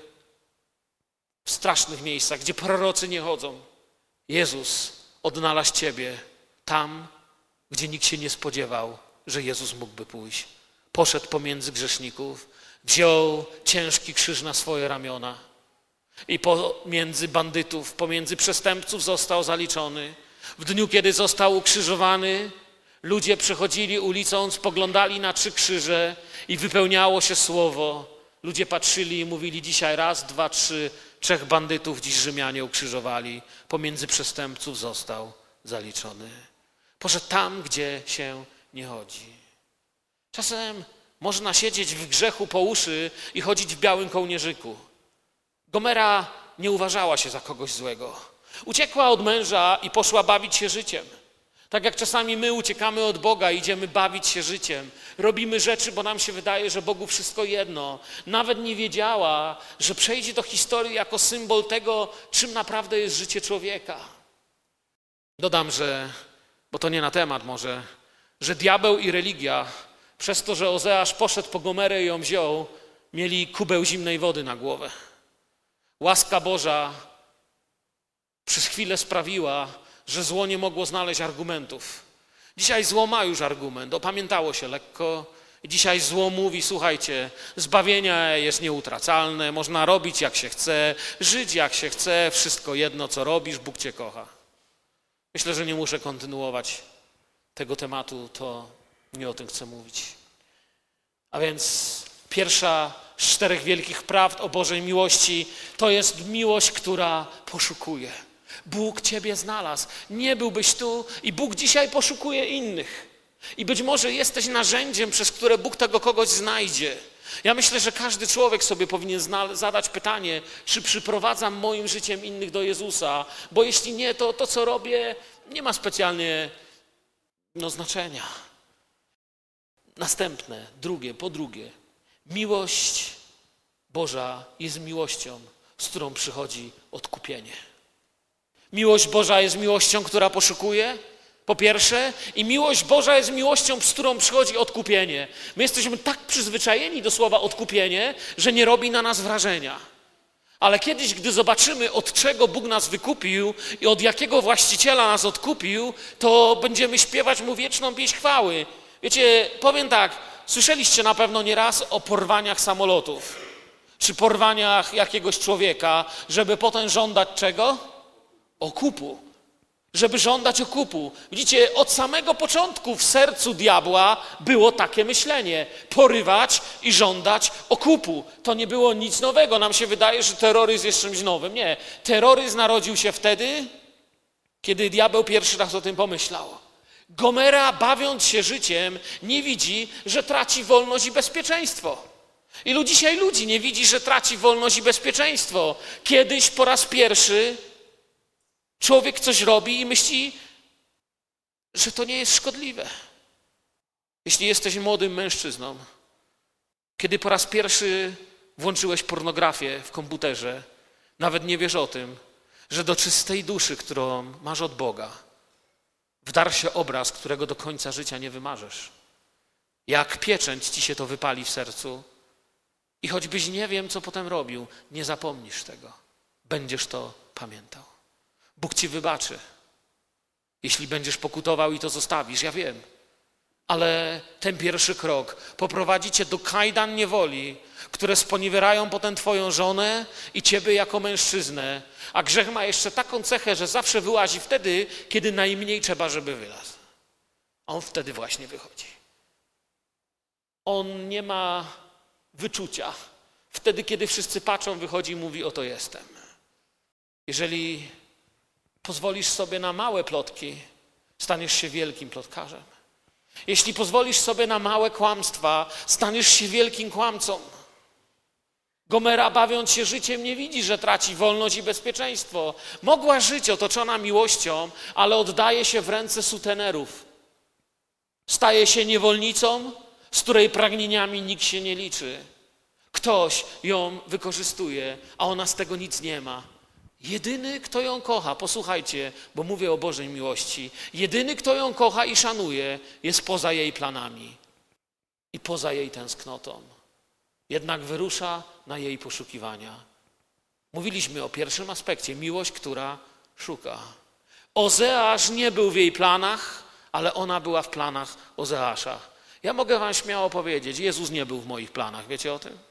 w strasznych miejscach, gdzie prorocy nie chodzą. Jezus odnalazł ciebie tam, gdzie nikt się nie spodziewał, że Jezus mógłby pójść. Poszedł pomiędzy grzeszników, wziął ciężki krzyż na swoje ramiona i pomiędzy bandytów, pomiędzy przestępców został zaliczony. W dniu, kiedy został ukrzyżowany, ludzie przechodzili ulicą, spoglądali na trzy krzyże i wypełniało się słowo. Ludzie patrzyli i mówili: dzisiaj raz, dwa, trzy, trzech bandytów dziś Rzymianie ukrzyżowali. Pomiędzy przestępców został zaliczony. Poszedł tam, gdzie się nie chodzi. Czasem można siedzieć w grzechu po uszy i chodzić w białym kołnierzyku. Gomera nie uważała się za kogoś złego. Uciekła od męża i poszła bawić się życiem. Tak jak czasami my uciekamy od Boga, idziemy bawić się życiem. Robimy rzeczy, bo nam się wydaje, że Bogu wszystko jedno. Nawet nie wiedziała, że przejdzie do historii jako symbol tego, czym naprawdę jest życie człowieka. Dodam, że, bo to nie na temat może, że diabeł i religia, przez to, że Ozeasz poszedł po Gomerę i ją wziął, mieli kubeł zimnej wody na głowę. Łaska Boża przez chwilę sprawiła, że zło nie mogło znaleźć argumentów. Dzisiaj zło ma już argument, opamiętało się lekko. I dzisiaj zło mówi: słuchajcie, zbawienie jest nieutracalne, można robić jak się chce, żyć jak się chce, wszystko jedno co robisz, Bóg cię kocha. Myślę, że nie muszę kontynuować tego tematu, to nie o tym chcę mówić. A więc pierwsza z czterech wielkich prawd o Bożej miłości to jest miłość, która poszukuje. Bóg ciebie znalazł. Nie byłbyś tu i Bóg dzisiaj poszukuje innych. I być może jesteś narzędziem, przez które Bóg tego kogoś znajdzie. Ja myślę, że każdy człowiek sobie powinien zadać pytanie, czy przyprowadzam moim życiem innych do Jezusa, bo jeśli nie, to to, co robię, nie ma specjalnie no, znaczenia. Następne, drugie, po drugie, miłość Boża jest miłością, z którą przychodzi odkupienie. Miłość Boża jest miłością, która poszukuje, po pierwsze, i miłość Boża jest miłością, z którą przychodzi odkupienie. My jesteśmy tak przyzwyczajeni do słowa odkupienie, że nie robi na nas wrażenia. Ale kiedyś, gdy zobaczymy, od czego Bóg nas wykupił i od jakiego właściciela nas odkupił, to będziemy śpiewać Mu wieczną pieśń chwały. Wiecie, powiem tak, słyszeliście na pewno nieraz o porwaniach samolotów, czy porwaniach jakiegoś człowieka, żeby potem żądać czego? Okupu. Żeby żądać okupu. Widzicie, od samego początku w sercu diabła było takie myślenie. Porywać i żądać okupu. To nie było nic nowego. Nam się wydaje, że terroryzm jest czymś nowym. Nie. Terroryzm narodził się wtedy, kiedy diabeł pierwszy raz o tym pomyślał. Gomera, bawiąc się życiem, nie widzi, że traci wolność i bezpieczeństwo. Ilu dzisiaj ludzi nie widzi, że traci wolność i bezpieczeństwo? Kiedyś po raz pierwszy człowiek coś robi i myśli, że to nie jest szkodliwe. Jeśli jesteś młodym mężczyzną, kiedy po raz pierwszy włączyłeś pornografię w komputerze, nawet nie wiesz o tym, że do czystej duszy, którą masz od Boga, wdarł się obraz, którego do końca życia nie wymarzesz. Jak pieczęć ci się to wypali w sercu i choćbyś nie wiem, co potem robił, nie zapomnisz tego. Będziesz to pamiętał. Bóg ci wybaczy, jeśli będziesz pokutował i to zostawisz, ja wiem. Ale ten pierwszy krok poprowadzi cię do kajdan niewoli, które sponiewierają potem twoją żonę i ciebie jako mężczyznę. A grzech ma jeszcze taką cechę, że zawsze wyłazi wtedy, kiedy najmniej trzeba, żeby wylazł. A on wtedy właśnie wychodzi. On nie ma wyczucia. Wtedy, kiedy wszyscy patrzą, wychodzi i mówi, oto jestem. Jeżeli pozwolisz sobie na małe plotki, staniesz się wielkim plotkarzem. Jeśli pozwolisz sobie na małe kłamstwa, staniesz się wielkim kłamcą. Gomera, bawiąc się życiem, nie widzi, że traci wolność i bezpieczeństwo. Mogła żyć otoczona miłością, ale oddaje się w ręce sutenerów. Staje się niewolnicą, z której pragnieniami nikt się nie liczy. Ktoś ją wykorzystuje, a ona z tego nic nie ma. Jedyny, kto ją kocha, posłuchajcie, bo mówię o Bożej miłości, jedyny, kto ją kocha i szanuje, jest poza jej planami i poza jej tęsknotą. Jednak wyrusza na jej poszukiwania. Mówiliśmy o pierwszym aspekcie, miłość, która szuka. Ozeasz nie był w jej planach, ale ona była w planach Ozeasza. Ja mogę wam śmiało powiedzieć, Jezus nie był w moich planach, wiecie o tym?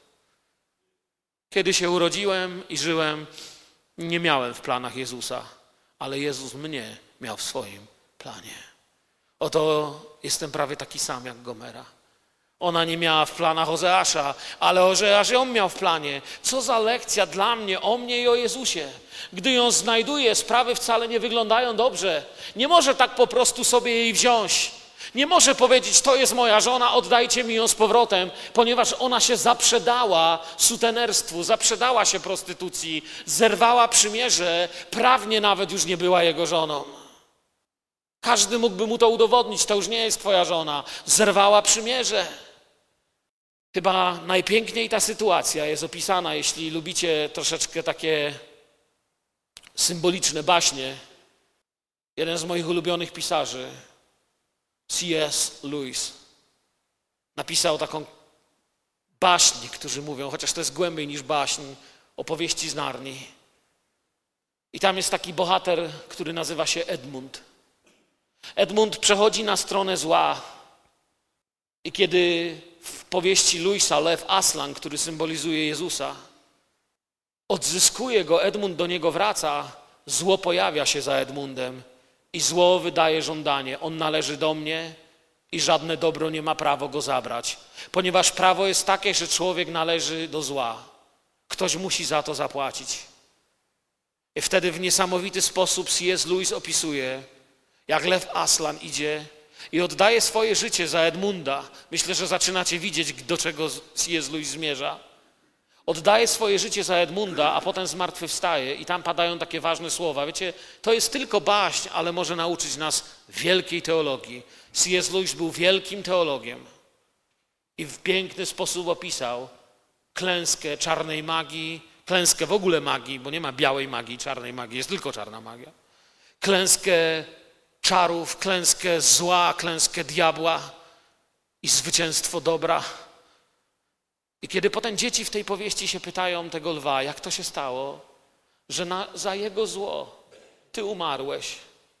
Kiedy się urodziłem i żyłem, nie miałem w planach Jezusa, ale Jezus mnie miał w swoim planie. Oto jestem prawie taki sam jak Gomera. Ona nie miała w planach Ozeasza, ale Ozeasz ją miał w planie. Co za lekcja dla mnie, o mnie i o Jezusie. Gdy ją znajduje, sprawy wcale nie wyglądają dobrze. Nie może tak po prostu sobie jej wziąć. Nie może powiedzieć, to jest moja żona, oddajcie mi ją z powrotem, ponieważ ona się zaprzedała sutenerstwu, zaprzedała się prostytucji, zerwała przymierze, prawnie nawet już nie była jego żoną. Każdy mógłby mu to udowodnić, to już nie jest twoja żona, zerwała przymierze. Chyba najpiękniej ta sytuacja jest opisana, jeśli lubicie troszeczkę takie symboliczne baśnie. Jeden z moich ulubionych pisarzy, C S Lewis, napisał taką baśń, którzy mówią, chociaż to jest głębiej niż baśń, opowieści z Narni. I tam jest taki bohater, który nazywa się Edmund. Edmund przechodzi na stronę zła i kiedy w powieści Lewisa Lew Aslan, który symbolizuje Jezusa, odzyskuje go, Edmund do niego wraca, zło pojawia się za Edmundem i zło wydaje żądanie. On należy do mnie i żadne dobro nie ma prawo go zabrać, ponieważ prawo jest takie, że człowiek należy do zła. Ktoś musi za to zapłacić. I wtedy w niesamowity sposób C S. Lewis opisuje, jak Lew Aslan idzie i oddaje swoje życie za Edmunda. Myślę, że zaczynacie widzieć, do czego C S. Lewis zmierza. Oddaje swoje życie za Edmunda, a potem zmartwychwstaje i tam padają takie ważne słowa. Wiecie, to jest tylko baśń, ale może nauczyć nas wielkiej teologii. C S. Lewis był wielkim teologiem i w piękny sposób opisał klęskę czarnej magii, klęskę w ogóle magii, bo nie ma białej magii, czarnej magii, jest tylko czarna magia. Klęskę czarów, klęskę zła, klęskę diabła i zwycięstwo dobra. I kiedy potem dzieci w tej powieści się pytają tego lwa, jak to się stało, że na, za jego zło ty umarłeś,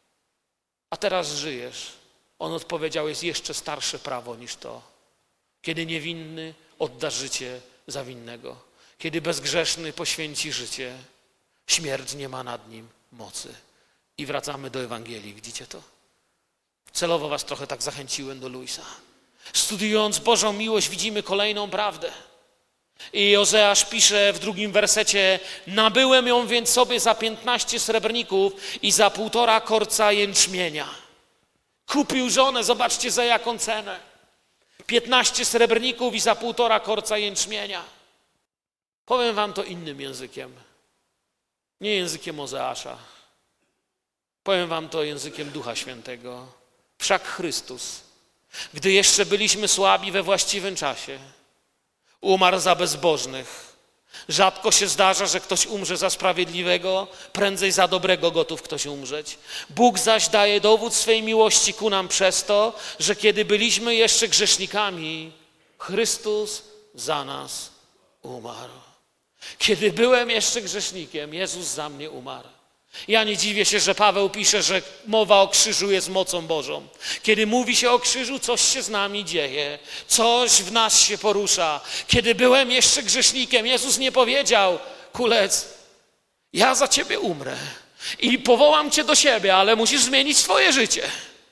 a teraz żyjesz. On odpowiedział, jest jeszcze starsze prawo niż to. Kiedy niewinny odda życie za winnego. Kiedy bezgrzeszny poświęci życie, śmierć nie ma nad nim mocy. I wracamy do Ewangelii, widzicie to? Celowo was trochę tak zachęciłem do Lewisa. Studiując Bożą miłość widzimy kolejną prawdę. I Ozeasz pisze w drugim wersecie: nabyłem ją więc sobie za piętnaście srebrników i za półtora korca jęczmienia. Kupił żonę, zobaczcie za jaką cenę. piętnaście srebrników i za półtora korca jęczmienia. Powiem wam to innym językiem. Nie językiem Ozeasza. Powiem wam to językiem Ducha Świętego. Wszak Chrystus, gdy jeszcze byliśmy słabi we właściwym czasie, umarł za bezbożnych. Rzadko się zdarza, że ktoś umrze za sprawiedliwego, prędzej za dobrego gotów ktoś umrzeć. Bóg zaś daje dowód swej miłości ku nam przez to, że kiedy byliśmy jeszcze grzesznikami, Chrystus za nas umarł. Kiedy byłem jeszcze grzesznikiem, Jezus za mnie umarł. Ja nie dziwię się, że Paweł pisze, że mowa o krzyżu jest mocą Bożą. Kiedy mówi się o krzyżu, coś się z nami dzieje, coś w nas się porusza. Kiedy byłem jeszcze grzesznikiem, Jezus nie powiedział: kulec, ja za ciebie umrę i powołam cię do siebie, ale musisz zmienić swoje życie.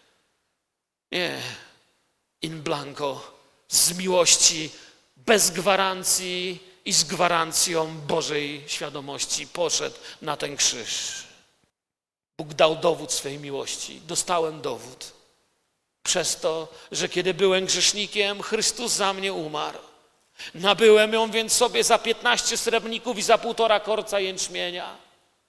Nie, in blanco, z miłości, bez gwarancji i z gwarancją Bożej świadomości poszedł na ten krzyż. Bóg dał dowód swej miłości. Dostałem dowód. Przez to, że kiedy byłem grzesznikiem, Chrystus za mnie umarł. Nabyłem ją więc sobie za piętnaście srebrników i za półtora korca jęczmienia.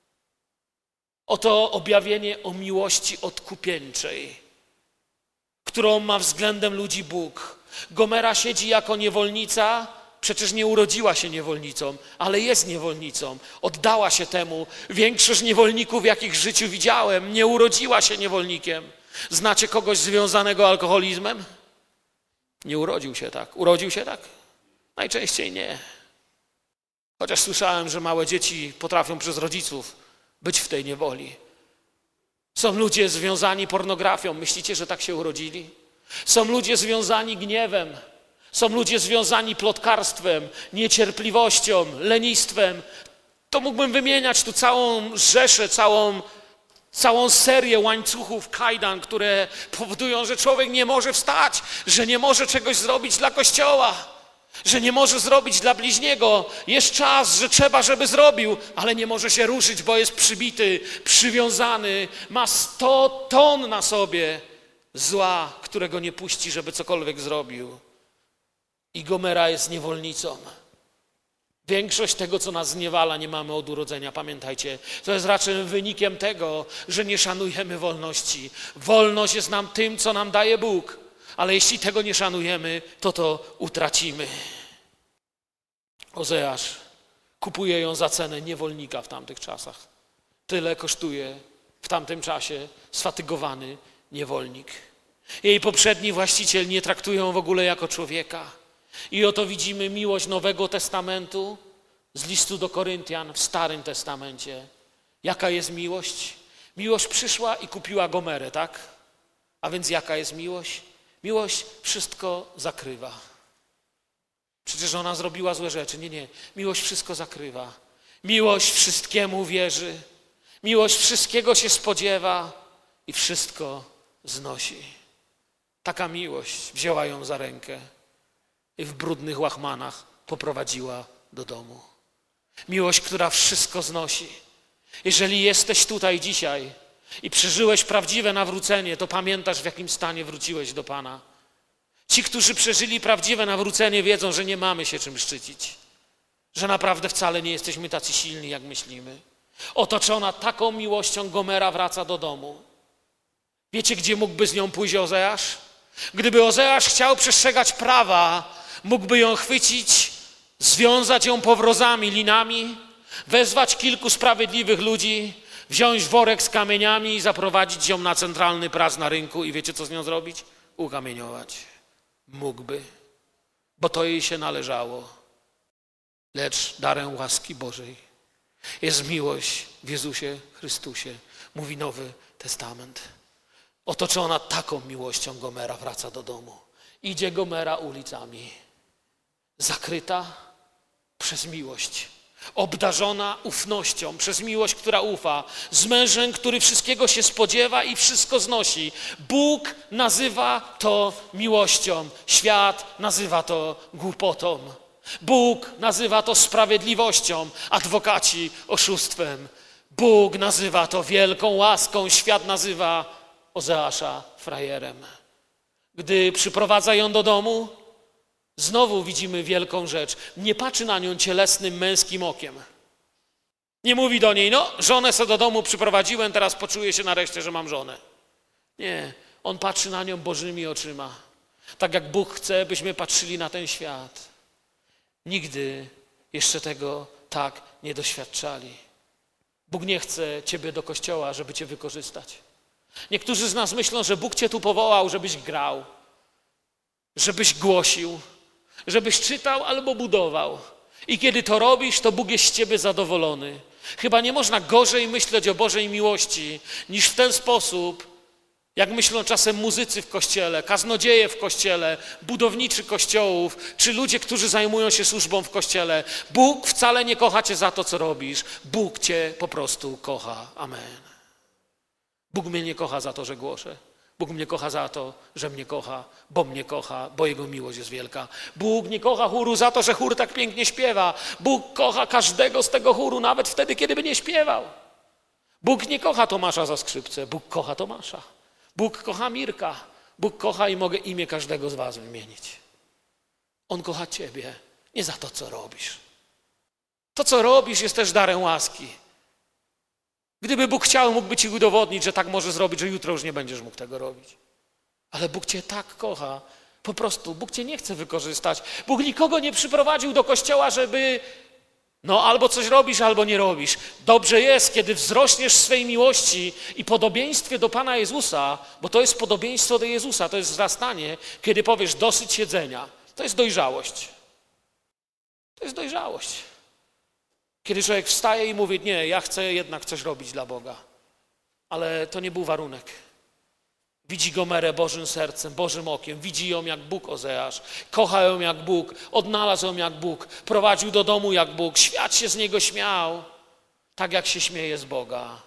Oto objawienie o miłości odkupieńczej, którą ma względem ludzi Bóg. Gomera siedzi jako niewolnica. Przecież nie urodziła się niewolnicą, ale jest niewolnicą. Oddała się temu. Większość niewolników, jakich w życiu widziałem, nie urodziła się niewolnikiem. Znacie kogoś związanego alkoholizmem? Nie urodził się tak. Urodził się tak? Najczęściej nie. Chociaż słyszałem, że małe dzieci potrafią przez rodziców być w tej niewoli. Są ludzie związani pornografią. Myślicie, że tak się urodzili? Są ludzie związani gniewem. Są ludzie związani plotkarstwem, niecierpliwością, lenistwem. To mógłbym wymieniać tu całą rzeszę, całą, całą serię łańcuchów kajdan, które powodują, że człowiek nie może wstać, że nie może czegoś zrobić dla Kościoła, że nie może zrobić dla bliźniego. Jest czas, że trzeba, żeby zrobił, ale nie może się ruszyć, bo jest przybity, przywiązany, ma sto ton na sobie zła, którego nie puści, żeby cokolwiek zrobił. I Gomera jest niewolnicą. Większość tego, co nas zniewala, nie mamy od urodzenia. Pamiętajcie, to jest raczej wynikiem tego, że nie szanujemy wolności. Wolność jest nam tym, co nam daje Bóg. Ale jeśli tego nie szanujemy, to to utracimy. Ozeasz kupuje ją za cenę niewolnika w tamtych czasach. Tyle kosztuje w tamtym czasie sfatygowany niewolnik. Jej poprzedni właściciel nie traktuje ją w ogóle jako człowieka. I oto widzimy miłość Nowego Testamentu z listu do Koryntian w Starym Testamencie. Jaka jest miłość? Miłość przyszła i kupiła Gomerę, tak? A więc jaka jest miłość? Miłość wszystko zakrywa. Przecież ona zrobiła złe rzeczy. Nie, nie. Miłość wszystko zakrywa. Miłość wszystkiemu wierzy. Miłość wszystkiego się spodziewa i wszystko znosi. Taka miłość wzięła ją za rękę i w brudnych łachmanach poprowadziła do domu. Miłość, która wszystko znosi. Jeżeli jesteś tutaj dzisiaj i przeżyłeś prawdziwe nawrócenie, to pamiętasz, w jakim stanie wróciłeś do Pana. Ci, którzy przeżyli prawdziwe nawrócenie, wiedzą, że nie mamy się czym szczycić, że naprawdę wcale nie jesteśmy tacy silni, jak myślimy. Otoczona taką miłością Gomera wraca do domu. Wiecie, gdzie mógłby z nią pójść Ozeasz? Gdyby Ozeasz chciał przestrzegać prawa, mógłby ją chwycić, związać ją powrozami, linami, wezwać kilku sprawiedliwych ludzi, wziąć worek z kamieniami i zaprowadzić ją na centralny plac na rynku i wiecie, co z nią zrobić? Ukamieniować. Mógłby, bo to jej się należało. Lecz darem łaski Bożej jest miłość w Jezusie Chrystusie, mówi Nowy Testament. Otoczona taką miłością Gomera wraca do domu. Idzie Gomera ulicami, zakryta przez miłość, obdarzona ufnością, przez miłość, która ufa, z mężem, który wszystkiego się spodziewa i wszystko znosi. Bóg nazywa to miłością, świat nazywa to głupotą. Bóg nazywa to sprawiedliwością, adwokaci oszustwem. Bóg nazywa to wielką łaską, świat nazywa Ozeasza frajerem. Gdy przyprowadza ją do domu, znowu widzimy wielką rzecz. Nie patrzy na nią cielesnym, męskim okiem. Nie mówi do niej, no, żonę sobie do domu przyprowadziłem, teraz poczuję się nareszcie, że mam żonę. Nie, on patrzy na nią Bożymi oczyma. Tak jak Bóg chce, byśmy patrzyli na ten świat. Nigdy jeszcze tego tak nie doświadczali. Bóg nie chce ciebie do kościoła, żeby cię wykorzystać. Niektórzy z nas myślą, że Bóg cię tu powołał, żebyś grał, żebyś głosił, żebyś czytał albo budował. I kiedy to robisz, to Bóg jest z ciebie zadowolony. Chyba nie można gorzej myśleć o Bożej miłości, niż w ten sposób, jak myślą czasem muzycy w kościele, kaznodzieje w kościele, budowniczy kościołów, czy ludzie, którzy zajmują się służbą w kościele. Bóg wcale nie kocha cię za to, co robisz. Bóg cię po prostu kocha. Amen. Bóg mnie nie kocha za to, że głoszę. Bóg mnie kocha za to, że mnie kocha, bo mnie kocha, bo Jego miłość jest wielka. Bóg nie kocha chóru za to, że chór tak pięknie śpiewa. Bóg kocha każdego z tego chóru, nawet wtedy, kiedy by nie śpiewał. Bóg nie kocha Tomasza za skrzypce, Bóg kocha Tomasza. Bóg kocha Mirka, Bóg kocha i mogę imię każdego z was wymienić. On kocha ciebie, nie za to, co robisz. To, co robisz, jest też darem łaski. Gdyby Bóg chciał, mógłby ci udowodnić, że tak może zrobić, że jutro już nie będziesz mógł tego robić. Ale Bóg cię tak kocha. Po prostu Bóg cię nie chce wykorzystać. Bóg nikogo nie przyprowadził do kościoła, żeby no albo coś robisz, albo nie robisz. Dobrze jest, kiedy wzrośniesz w swej miłości i podobieństwie do Pana Jezusa, bo to jest podobieństwo do Jezusa, to jest wzrastanie, kiedy powiesz dosyć siedzenia. To jest dojrzałość. To jest dojrzałość. Kiedy człowiek wstaje i mówi, nie, ja chcę jednak coś robić dla Boga. Ale to nie był warunek. Widzi Gomerę Bożym sercem, Bożym okiem, widzi ją jak Bóg Ozeasz, kocha ją jak Bóg, odnalazł ją jak Bóg, prowadził do domu jak Bóg, świat się z niego śmiał, tak jak się śmieje z Boga.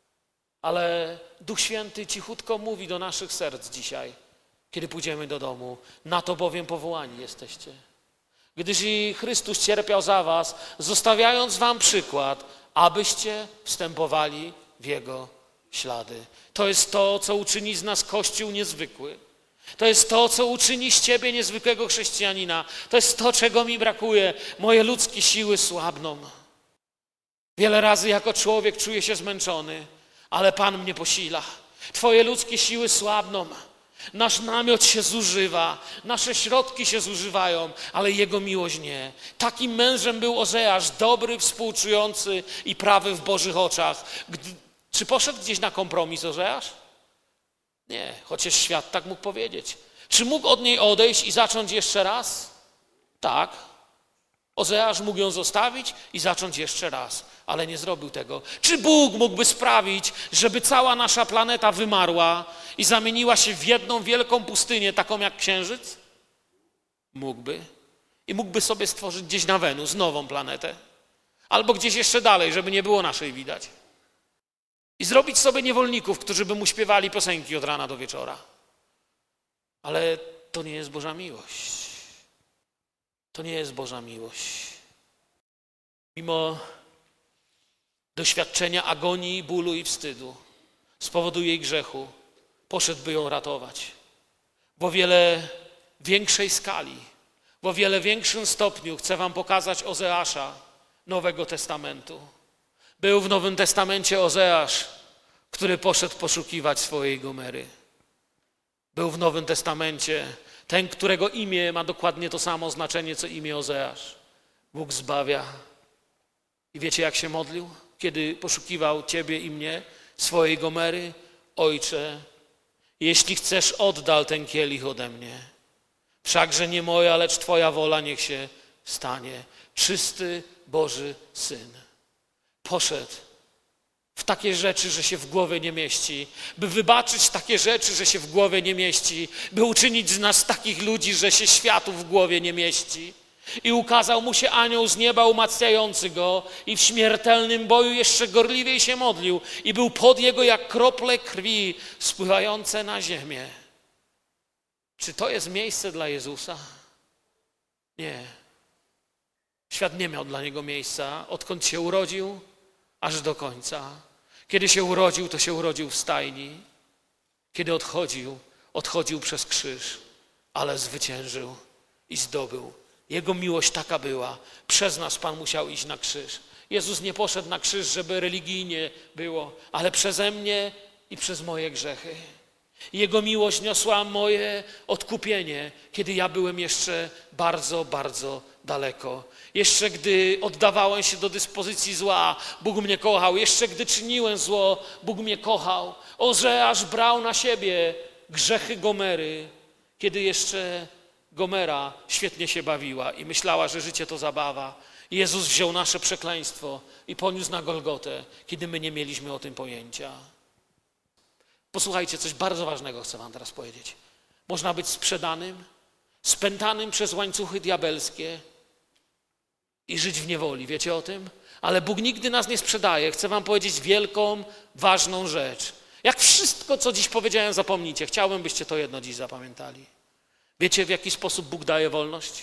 Ale Duch Święty cichutko mówi do naszych serc dzisiaj, kiedy pójdziemy do domu, na to bowiem powołani jesteście. Gdyż i Chrystus cierpiał za was, zostawiając wam przykład, abyście wstępowali w Jego ślady. To jest to, co uczyni z nas Kościół niezwykły. To jest to, co uczyni z ciebie niezwykłego chrześcijanina. To jest to, czego mi brakuje. Moje ludzkie siły słabną. Wiele razy jako człowiek czuję się zmęczony, ale Pan mnie posila. Twoje ludzkie siły słabną. Nasz namiot się zużywa, nasze środki się zużywają, ale Jego miłość nie. Takim mężem był Ozeasz, dobry, współczujący i prawy w Bożych oczach. Gdy, czy poszedł gdzieś na kompromis Ozeasz? Nie, chociaż świat tak mógł powiedzieć. Czy mógł od niej odejść i zacząć jeszcze raz? Tak. Ozeasz mógł ją zostawić i zacząć jeszcze raz, ale nie zrobił tego. Czy Bóg mógłby sprawić, żeby cała nasza planeta wymarła i zamieniła się w jedną wielką pustynię, taką jak Księżyc? Mógłby. I mógłby sobie stworzyć gdzieś na Wenus nową planetę. Albo gdzieś jeszcze dalej, żeby nie było naszej widać. I zrobić sobie niewolników, którzy by mu śpiewali piosenki od rana do wieczora. Ale to nie jest Boża miłość. To nie jest Boża miłość. Mimo, doświadczenia agonii, bólu i wstydu z powodu jej grzechu, poszedł, by ją ratować. W o wiele większej skali, w o wiele większym stopniu chcę wam pokazać Ozeasza Nowego Testamentu. Był w Nowym Testamencie Ozeasz, który poszedł poszukiwać swojej Gomery. Był w Nowym Testamencie ten, którego imię ma dokładnie to samo znaczenie, co imię Ozeasz. Bóg zbawia. I wiecie, jak się modlił? Kiedy poszukiwał ciebie i mnie, swojej Gomery? Ojcze, jeśli chcesz, oddal ten kielich ode mnie. Wszakże nie moja, lecz Twoja wola niech się stanie. Czysty Boży Syn poszedł w takie rzeczy, że się w głowie nie mieści, by wybaczyć takie rzeczy, że się w głowie nie mieści, by uczynić z nas takich ludzi, że się światu w głowie nie mieści. I ukazał mu się anioł z nieba umacniający go i w śmiertelnym boju jeszcze gorliwiej się modlił i był pod jego jak krople krwi spływające na ziemię. Czy to jest miejsce dla Jezusa? Nie. Świat nie miał dla Niego miejsca, odkąd się urodził, aż do końca. Kiedy się urodził, to się urodził w stajni. Kiedy odchodził, odchodził przez krzyż, ale zwyciężył i zdobył. Jego miłość taka była. Przez nas Pan musiał iść na krzyż. Jezus nie poszedł na krzyż, żeby religijnie było, ale przeze mnie i przez moje grzechy. Jego miłość niosła moje odkupienie, kiedy ja byłem jeszcze bardzo, bardzo daleko. Jeszcze gdy oddawałem się do dyspozycji zła, Bóg mnie kochał. Jeszcze gdy czyniłem zło, Bóg mnie kochał. Ozeasz brał na siebie grzechy Gomery, kiedy jeszcze Gomera świetnie się bawiła i myślała, że życie to zabawa. Jezus wziął nasze przekleństwo i poniósł na Golgotę, kiedy my nie mieliśmy o tym pojęcia. Posłuchajcie, coś bardzo ważnego chcę wam teraz powiedzieć. Można być sprzedanym, spętanym przez łańcuchy diabelskie i żyć w niewoli. Wiecie o tym? Ale Bóg nigdy nas nie sprzedaje. Chcę wam powiedzieć wielką, ważną rzecz. Jak wszystko, co dziś powiedziałem, zapomnijcie. Chciałbym, byście to jedno dziś zapamiętali. Wiecie, w jaki sposób Bóg daje wolność?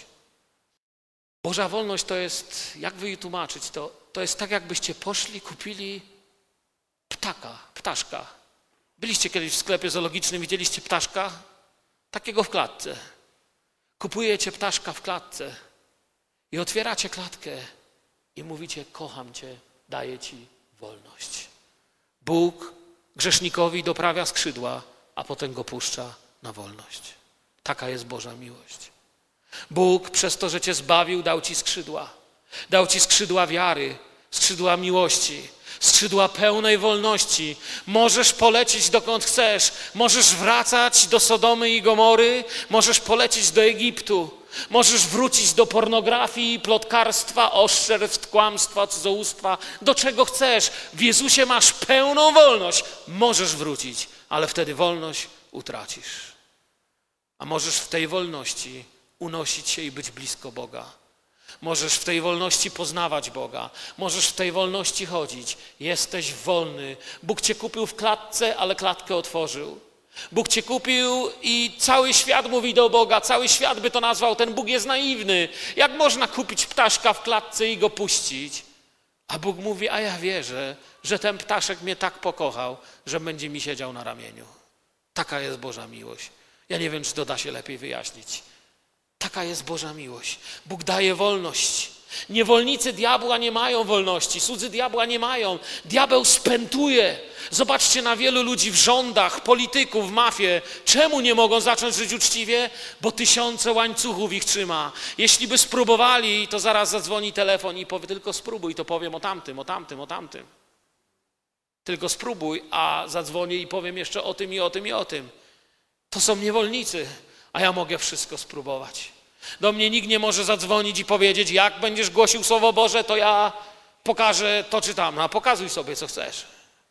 Boża wolność to jest, jak wy tłumaczyć, to, to jest tak, jakbyście poszli, kupili ptaka, ptaszka. Byliście kiedyś w sklepie zoologicznym, widzieliście ptaszka? Takiego w klatce. Kupujecie ptaszka w klatce i otwieracie klatkę i mówicie: kocham cię, daję ci wolność. Bóg grzesznikowi doprawia skrzydła, a potem go puszcza na wolność. Taka jest Boża miłość. Bóg przez to, że cię zbawił, dał ci skrzydła. Dał ci skrzydła wiary, skrzydła miłości, skrzydła pełnej wolności. Możesz polecieć dokąd chcesz. Możesz wracać do Sodomy i Gomory. Możesz polecieć do Egiptu. Możesz wrócić do pornografii, plotkarstwa, oszczerstw, kłamstwa, cudzołóstwa. Do czego chcesz. W Jezusie masz pełną wolność. Możesz wrócić, ale wtedy wolność utracisz. A możesz w tej wolności unosić się i być blisko Boga. Możesz w tej wolności poznawać Boga. Możesz w tej wolności chodzić. Jesteś wolny. Bóg cię kupił w klatce, ale klatkę otworzył. Bóg cię kupił i cały świat mówi do Boga. Cały świat by to nazwał. Ten Bóg jest naiwny. Jak można kupić ptaszka w klatce i go puścić? A Bóg mówi: a ja wierzę, że ten ptaszek mnie tak pokochał, że będzie mi siedział na ramieniu. Taka jest Boża miłość. Ja nie wiem, czy to da się lepiej wyjaśnić. Taka jest Boża miłość. Bóg daje wolność. Niewolnicy diabła nie mają wolności. Słudzy diabła nie mają. Diabeł spętuje. Zobaczcie na wielu ludzi w rządach, polityków, mafię. Czemu nie mogą zacząć żyć uczciwie? Bo tysiące łańcuchów ich trzyma. Jeśli by spróbowali, to zaraz zadzwoni telefon i powie: tylko spróbuj, to powiem o tamtym, o tamtym, o tamtym. Tylko spróbuj, a zadzwonię i powiem jeszcze o tym i o tym i o tym. To są niewolnicy, a ja mogę wszystko spróbować. Do mnie nikt nie może zadzwonić i powiedzieć: jak będziesz głosił Słowo Boże, to ja pokażę to czy tam. A pokazuj sobie, co chcesz.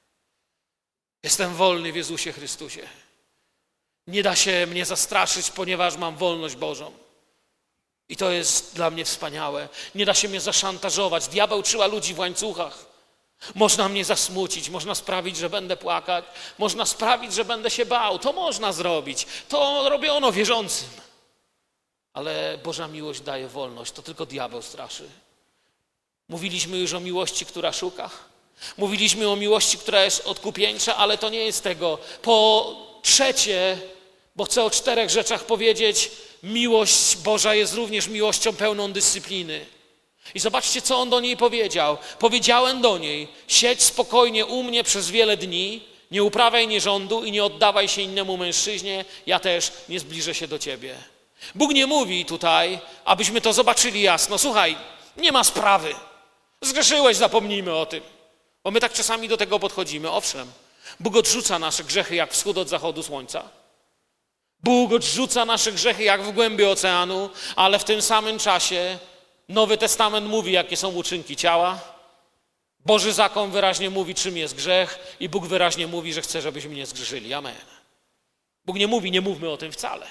Jestem wolny w Jezusie Chrystusie. Nie da się mnie zastraszyć, ponieważ mam wolność Bożą. I to jest dla mnie wspaniałe. Nie da się mnie zaszantażować. Diabeł trzyma ludzi w łańcuchach. Można mnie zasmucić, można sprawić, że będę płakać, można sprawić, że będę się bał. To można zrobić. To robiono wierzącym. Ale Boża miłość daje wolność. To tylko diabeł straszy. Mówiliśmy już o miłości, która szuka. Mówiliśmy o miłości, która jest odkupieńcza, ale to nie jest tego. Po trzecie, bo chcę o czterech rzeczach powiedzieć, miłość Boża jest również miłością pełną dyscypliny. I zobaczcie, co on do niej powiedział. Powiedziałem do niej, siedź spokojnie u mnie przez wiele dni, nie uprawiaj nierządu i nie oddawaj się innemu mężczyźnie, ja też nie zbliżę się do ciebie. Bóg nie mówi tutaj, abyśmy to zobaczyli jasno. Słuchaj, nie ma sprawy. Zgrzeszyłeś, zapomnijmy o tym. Bo my tak czasami do tego podchodzimy. Owszem, Bóg odrzuca nasze grzechy jak wschód od zachodu słońca. Bóg odrzuca nasze grzechy jak w głębi oceanu, ale w tym samym czasie Nowy Testament mówi, jakie są uczynki ciała. Boży zakon wyraźnie mówi, czym jest grzech i Bóg wyraźnie mówi, że chce, żebyśmy nie zgrzeszyli. Amen. Bóg nie mówi, nie mówmy o tym wcale.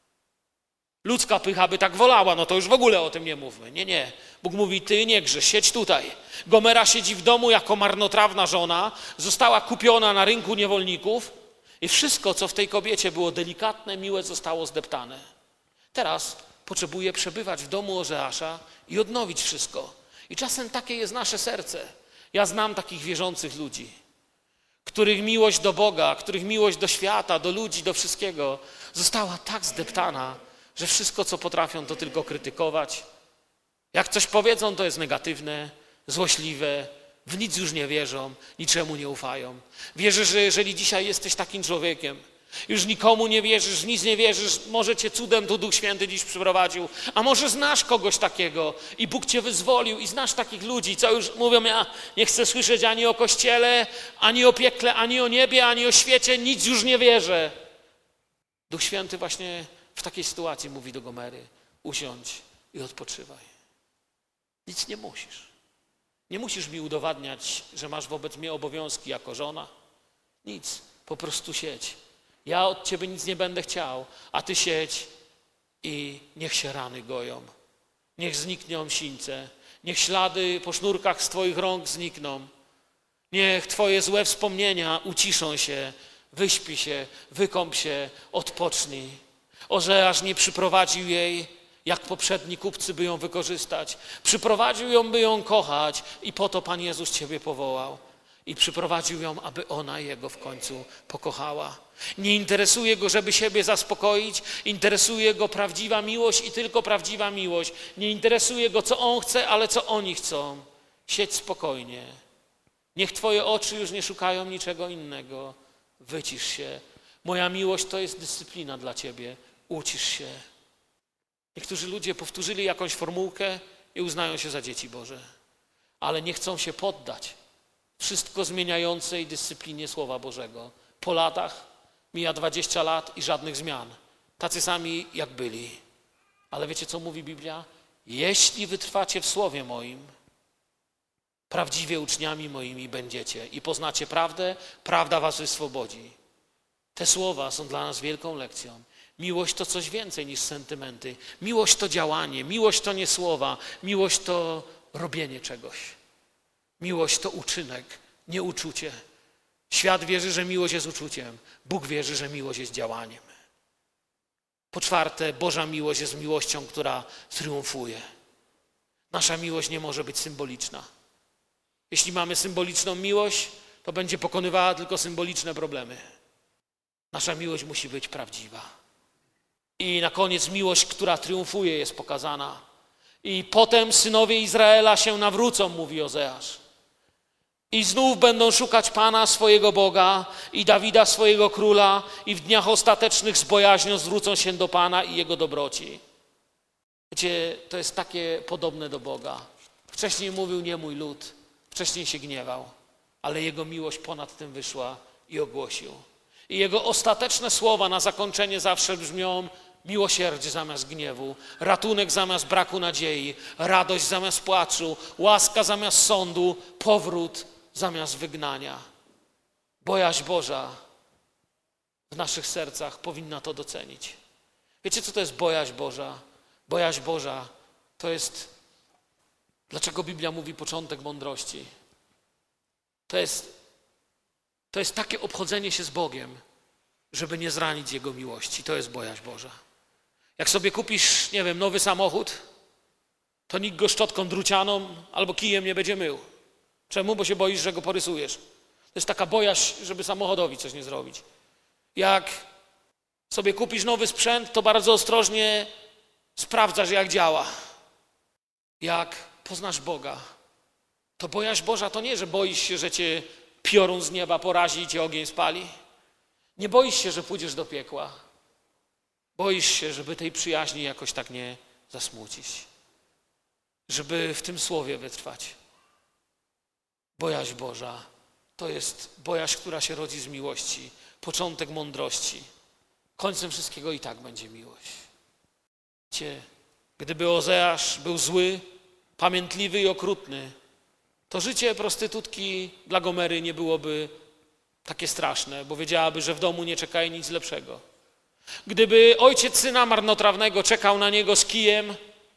Ludzka pycha by tak wolała, no to już w ogóle o tym nie mówmy. Nie, nie. Bóg mówi, ty nie grzesz, siedź tutaj. Gomera siedzi w domu jako marnotrawna żona, została kupiona na rynku niewolników i wszystko, co w tej kobiecie było delikatne, miłe, zostało zdeptane. Teraz potrzebuje przebywać w domu Ozeasza i odnowić wszystko. I czasem takie jest nasze serce. Ja znam takich wierzących ludzi, których miłość do Boga, których miłość do świata, do ludzi, do wszystkiego została tak zdeptana, że wszystko, co potrafią, to tylko krytykować. Jak coś powiedzą, to jest negatywne, złośliwe, w nic już nie wierzą, niczemu nie ufają. Wierzę, że jeżeli dzisiaj jesteś takim człowiekiem, już nikomu nie wierzysz, w nic nie wierzysz, może cię cudem tu Duch Święty dziś przyprowadził, a może znasz kogoś takiego i Bóg cię wyzwolił i znasz takich ludzi, co już mówią, ja nie chcę słyszeć ani o Kościele, ani o piekle, ani o niebie, ani o świecie, nic już nie wierzę. Duch Święty właśnie w takiej sytuacji mówi do Gomery, usiądź i odpoczywaj. Nic nie musisz. Nie musisz mi udowadniać, że masz wobec mnie obowiązki jako żona. Nic, po prostu siedź. Ja od ciebie nic nie będę chciał, a ty siedź i niech się rany goją. Niech znikną sińce, niech ślady po sznurkach z twoich rąk znikną. Niech twoje złe wspomnienia uciszą się, wyśpij się, wykąp się, odpocznij. Ozeasz nie przyprowadził jej, jak poprzedni kupcy, by ją wykorzystać. Przyprowadził ją, by ją kochać i po to Pan Jezus ciebie powołał. I przyprowadził ją, aby ona Jego w końcu pokochała. Nie interesuje Go, żeby siebie zaspokoić, interesuje Go prawdziwa miłość i tylko prawdziwa miłość. Nie interesuje Go, co On chce, ale co oni chcą. Siedź spokojnie. Niech twoje oczy już nie szukają niczego innego. Wycisz się. Moja miłość to jest dyscyplina dla ciebie. Ucisz się. Niektórzy ludzie powtórzyli jakąś formułkę i uznają się za dzieci Boże, ale nie chcą się poddać wszystko zmieniającej dyscyplinie Słowa Bożego. Po latach mija dwadzieścia lat i żadnych zmian. Tacy sami jak byli. Ale wiecie, co mówi Biblia? Jeśli wytrwacie w Słowie moim, prawdziwie uczniami moimi będziecie i poznacie prawdę, prawda was wyswobodzi. Te słowa są dla nas wielką lekcją. Miłość to coś więcej niż sentymenty. Miłość to działanie, miłość to nie słowa, miłość to robienie czegoś. Miłość to uczynek, nie uczucie. Świat wierzy, że miłość jest uczuciem. Bóg wierzy, że miłość jest działaniem. Po czwarte, Boża miłość jest miłością, która triumfuje. Nasza miłość nie może być symboliczna. Jeśli mamy symboliczną miłość, to będzie pokonywała tylko symboliczne problemy. Nasza miłość musi być prawdziwa. I na koniec miłość, która triumfuje, jest pokazana. I potem synowie Izraela się nawrócą, mówi Ozeasz. I znów będą szukać Pana swojego Boga i Dawida swojego króla i w dniach ostatecznych z bojaźnią zwrócą się do Pana i Jego dobroci. Wiecie, to jest takie podobne do Boga. Wcześniej mówił, nie mój lud, wcześniej się gniewał, ale Jego miłość ponad tym wyszła i ogłosił. I Jego ostateczne słowa na zakończenie zawsze brzmią: miłosierdzie zamiast gniewu, ratunek zamiast braku nadziei, radość zamiast płaczu, łaska zamiast sądu, powrót zamiast wygnania. Bojaźń Boża w naszych sercach powinna to docenić. Wiecie, co to jest bojaźń Boża? Bojaźń Boża to jest, dlaczego Biblia mówi początek mądrości. To jest, to jest takie obchodzenie się z Bogiem, żeby nie zranić Jego miłości. To jest bojaźń Boża. Jak sobie kupisz, nie wiem, nowy samochód, to nikt go szczotką drucianą albo kijem nie będzie mył. Czemu? Bo się boisz, że go porysujesz. To jest taka bojaźń, żeby samochodowi coś nie zrobić. Jak sobie kupisz nowy sprzęt, to bardzo ostrożnie sprawdzasz, jak działa. Jak poznasz Boga, to bojaźń Boża to nie, że boisz się, że cię piorun z nieba porazi i cię ogień spali. Nie boisz się, że pójdziesz do piekła. Boisz się, żeby tej przyjaźni jakoś tak nie zasmucić. Żeby w tym słowie wytrwać. Bojaźń Boża to jest bojaźń, która się rodzi z miłości. Początek mądrości. Końcem wszystkiego i tak będzie miłość. Wiecie, gdyby Ozeasz był zły, pamiętliwy i okrutny, to życie prostytutki dla Gomery nie byłoby takie straszne, bo wiedziałaby, że w domu nie czeka jej nic lepszego. Gdyby ojciec syna marnotrawnego czekał na niego z kijem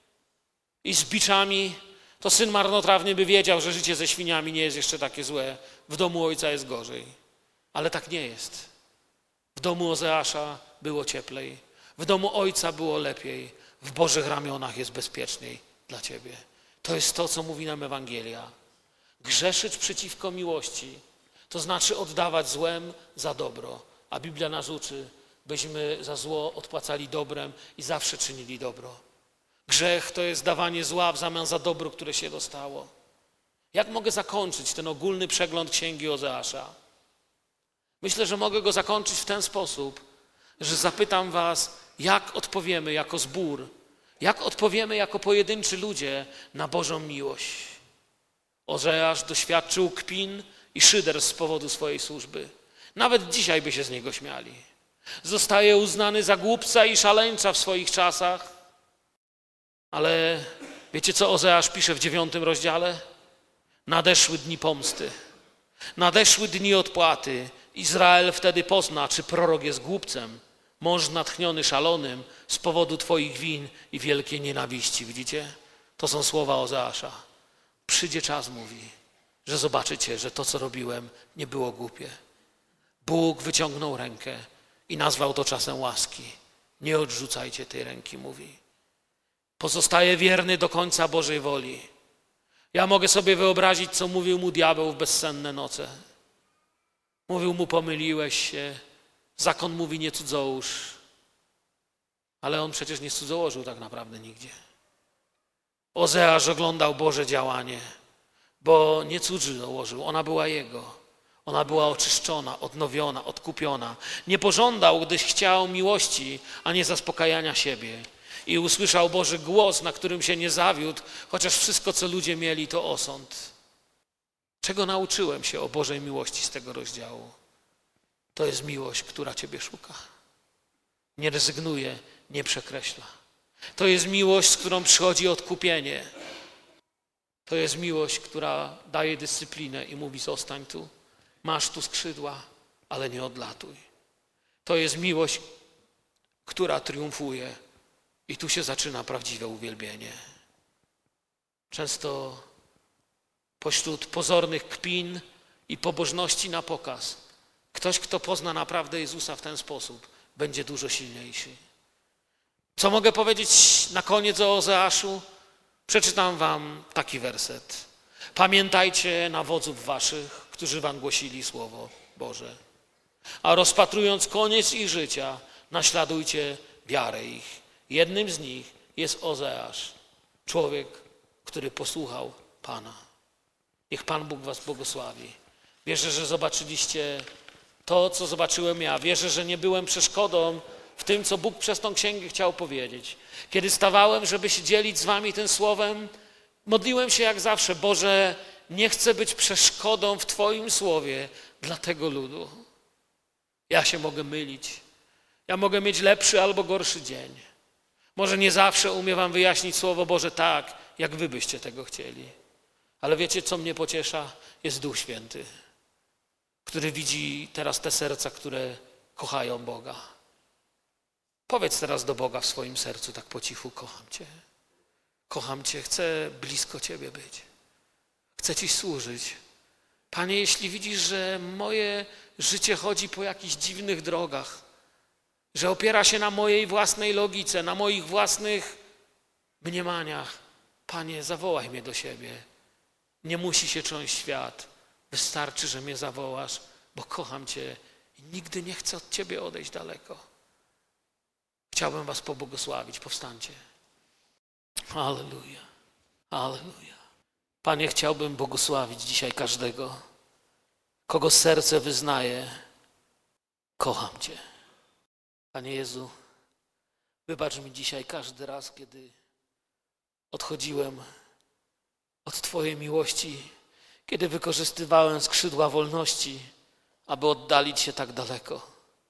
i z biczami, to syn marnotrawny by wiedział, że życie ze świniami nie jest jeszcze takie złe. W domu ojca jest gorzej. Ale tak nie jest. W domu Ozeasza było cieplej. W domu ojca było lepiej. W Bożych ramionach jest bezpieczniej dla ciebie. To jest to, co mówi nam Ewangelia. Grzeszyć przeciwko miłości, to znaczy oddawać złem za dobro. A Biblia nas uczy, byśmy za zło odpłacali dobrem i zawsze czynili dobro. Grzech to jest dawanie zła w zamian za dobro, które się dostało. Jak mogę zakończyć ten ogólny przegląd Księgi Ozeasza? Myślę, że mogę go zakończyć w ten sposób, że zapytam was, jak odpowiemy jako zbór, jak odpowiemy jako pojedynczy ludzie na Bożą miłość. Ozeasz doświadczył kpin i szyder z powodu swojej służby. Nawet dzisiaj by się z niego śmiali. Zostaje uznany za głupca i szaleńcza w swoich czasach. Ale wiecie, co Ozeasz pisze w dziewiątym rozdziale? Nadeszły dni pomsty. Nadeszły dni odpłaty. Izrael wtedy pozna, czy prorok jest głupcem, mąż natchniony szalonym z powodu twoich win i wielkiej nienawiści. Widzicie? To są słowa Ozeasza. Przyjdzie czas, mówi, że zobaczycie, że to, co robiłem, nie było głupie. Bóg wyciągnął rękę i nazwał to czasem łaski. Nie odrzucajcie tej ręki, mówi. Pozostaje wierny do końca Bożej woli. Ja mogę sobie wyobrazić, co mówił mu diabeł w bezsenne noce. Mówił mu, pomyliłeś się, zakon mówi, nie cudzołóż. Ale on przecież nie cudzołożył tak naprawdę nigdzie. Ozeasz oglądał Boże działanie, bo nie cudzołożył, ona była jego. Ona była oczyszczona, odnowiona, odkupiona. Nie pożądał, gdyż chciał miłości, a nie zaspokajania siebie. I usłyszał Boży głos, na którym się nie zawiódł, chociaż wszystko, co ludzie mieli, to osąd. Czego nauczyłem się o Bożej miłości z tego rozdziału? To jest miłość, która ciebie szuka. Nie rezygnuje, nie przekreśla. To jest miłość, z którą przychodzi odkupienie. To jest miłość, która daje dyscyplinę i mówi, zostań tu. Masz tu skrzydła, ale nie odlatuj. To jest miłość, która triumfuje. I tu się zaczyna prawdziwe uwielbienie. Często pośród pozornych kpin i pobożności na pokaz, ktoś, kto pozna naprawdę Jezusa w ten sposób, będzie dużo silniejszy. Co mogę powiedzieć na koniec o Ozeaszu? Przeczytam wam taki werset. Pamiętajcie na wodzów waszych, którzy wam głosili Słowo Boże. A rozpatrując koniec ich życia, naśladujcie wiarę ich. Jednym z nich jest Ozeasz, człowiek, który posłuchał Pana. Niech Pan Bóg was błogosławi. Wierzę, że zobaczyliście to, co zobaczyłem ja. Wierzę, że nie byłem przeszkodą w tym, co Bóg przez tą księgę chciał powiedzieć. Kiedy stawałem, żeby się dzielić z wami tym słowem, modliłem się jak zawsze. Boże, nie chcę być przeszkodą w Twoim słowie dla tego ludu. Ja się mogę mylić. Ja mogę mieć lepszy albo gorszy dzień. Może nie zawsze umiem wam wyjaśnić Słowo Boże tak, jak wy byście tego chcieli. Ale wiecie, co mnie pociesza? Jest Duch Święty, który widzi teraz te serca, które kochają Boga. Powiedz teraz do Boga w swoim sercu tak po cichu, kocham Cię. Kocham Cię, chcę blisko Ciebie być. Chcę Ci służyć. Panie, jeśli widzisz, że moje życie chodzi po jakichś dziwnych drogach, że opiera się na mojej własnej logice, na moich własnych mniemaniach, Panie, zawołaj mnie do siebie Nie musi się cząść świat. Wystarczy, że mnie zawołasz, bo kocham Cię i nigdy nie chcę od Ciebie odejść daleko. Chciałbym was pobłogosławić. Powstańcie. Halleluja. Halleluja. Panie, chciałbym błogosławić dzisiaj każdego, kogo serce wyznaje: kocham Cię. Panie Jezu, wybacz mi dzisiaj każdy raz, kiedy odchodziłem od Twojej miłości, kiedy wykorzystywałem skrzydła wolności, aby oddalić się tak daleko.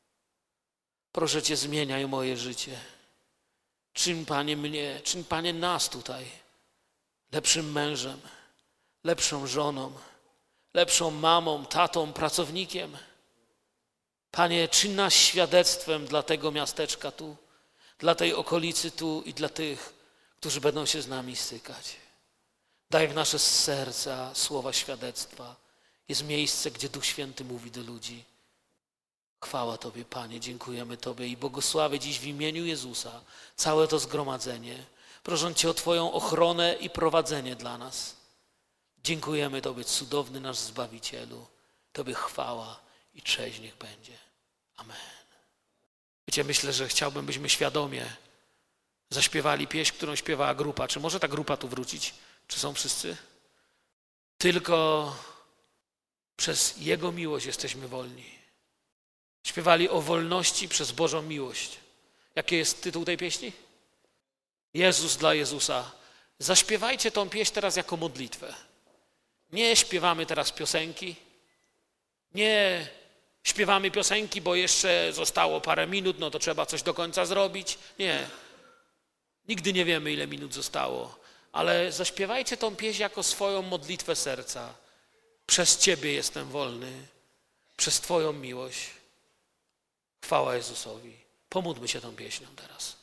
Proszę Cię, zmieniaj moje życie. Czyń, Panie, mnie, czyń, Panie, nas tutaj lepszym mężem, lepszą żoną, lepszą mamą, tatą, pracownikiem. Panie, czyń nas świadectwem dla tego miasteczka tu, dla tej okolicy tu i dla tych, którzy będą się z nami stykać. Daj w nasze serca słowa świadectwa. Jest miejsce, gdzie Duch Święty mówi do ludzi. Chwała Tobie, Panie, dziękujemy Tobie i błogosławię dziś w imieniu Jezusa całe to zgromadzenie. Proszę Cię o Twoją ochronę i prowadzenie dla nas. Dziękujemy Tobie, cudowny nasz Zbawicielu. Tobie chwała i cześć niech będzie. Amen. Wiecie, myślę, że chciałbym, byśmy świadomie zaśpiewali pieśń, którą śpiewała grupa. Czy może ta grupa tu wrócić? Czy są wszyscy? Tylko przez Jego miłość jesteśmy wolni. Śpiewali o wolności przez Bożą miłość. Jaki jest tytuł tej pieśni? Jezus dla Jezusa. Zaśpiewajcie tą pieśń teraz jako modlitwę. Nie śpiewamy teraz piosenki. Nie śpiewamy piosenki, bo jeszcze zostało parę minut, no to trzeba coś do końca zrobić. Nie. Nigdy nie wiemy, ile minut zostało. Ale zaśpiewajcie tą pieśń jako swoją modlitwę serca. Przez Ciebie jestem wolny. Przez Twoją miłość. Chwała Jezusowi. Pomódlmy się tą pieśnią teraz.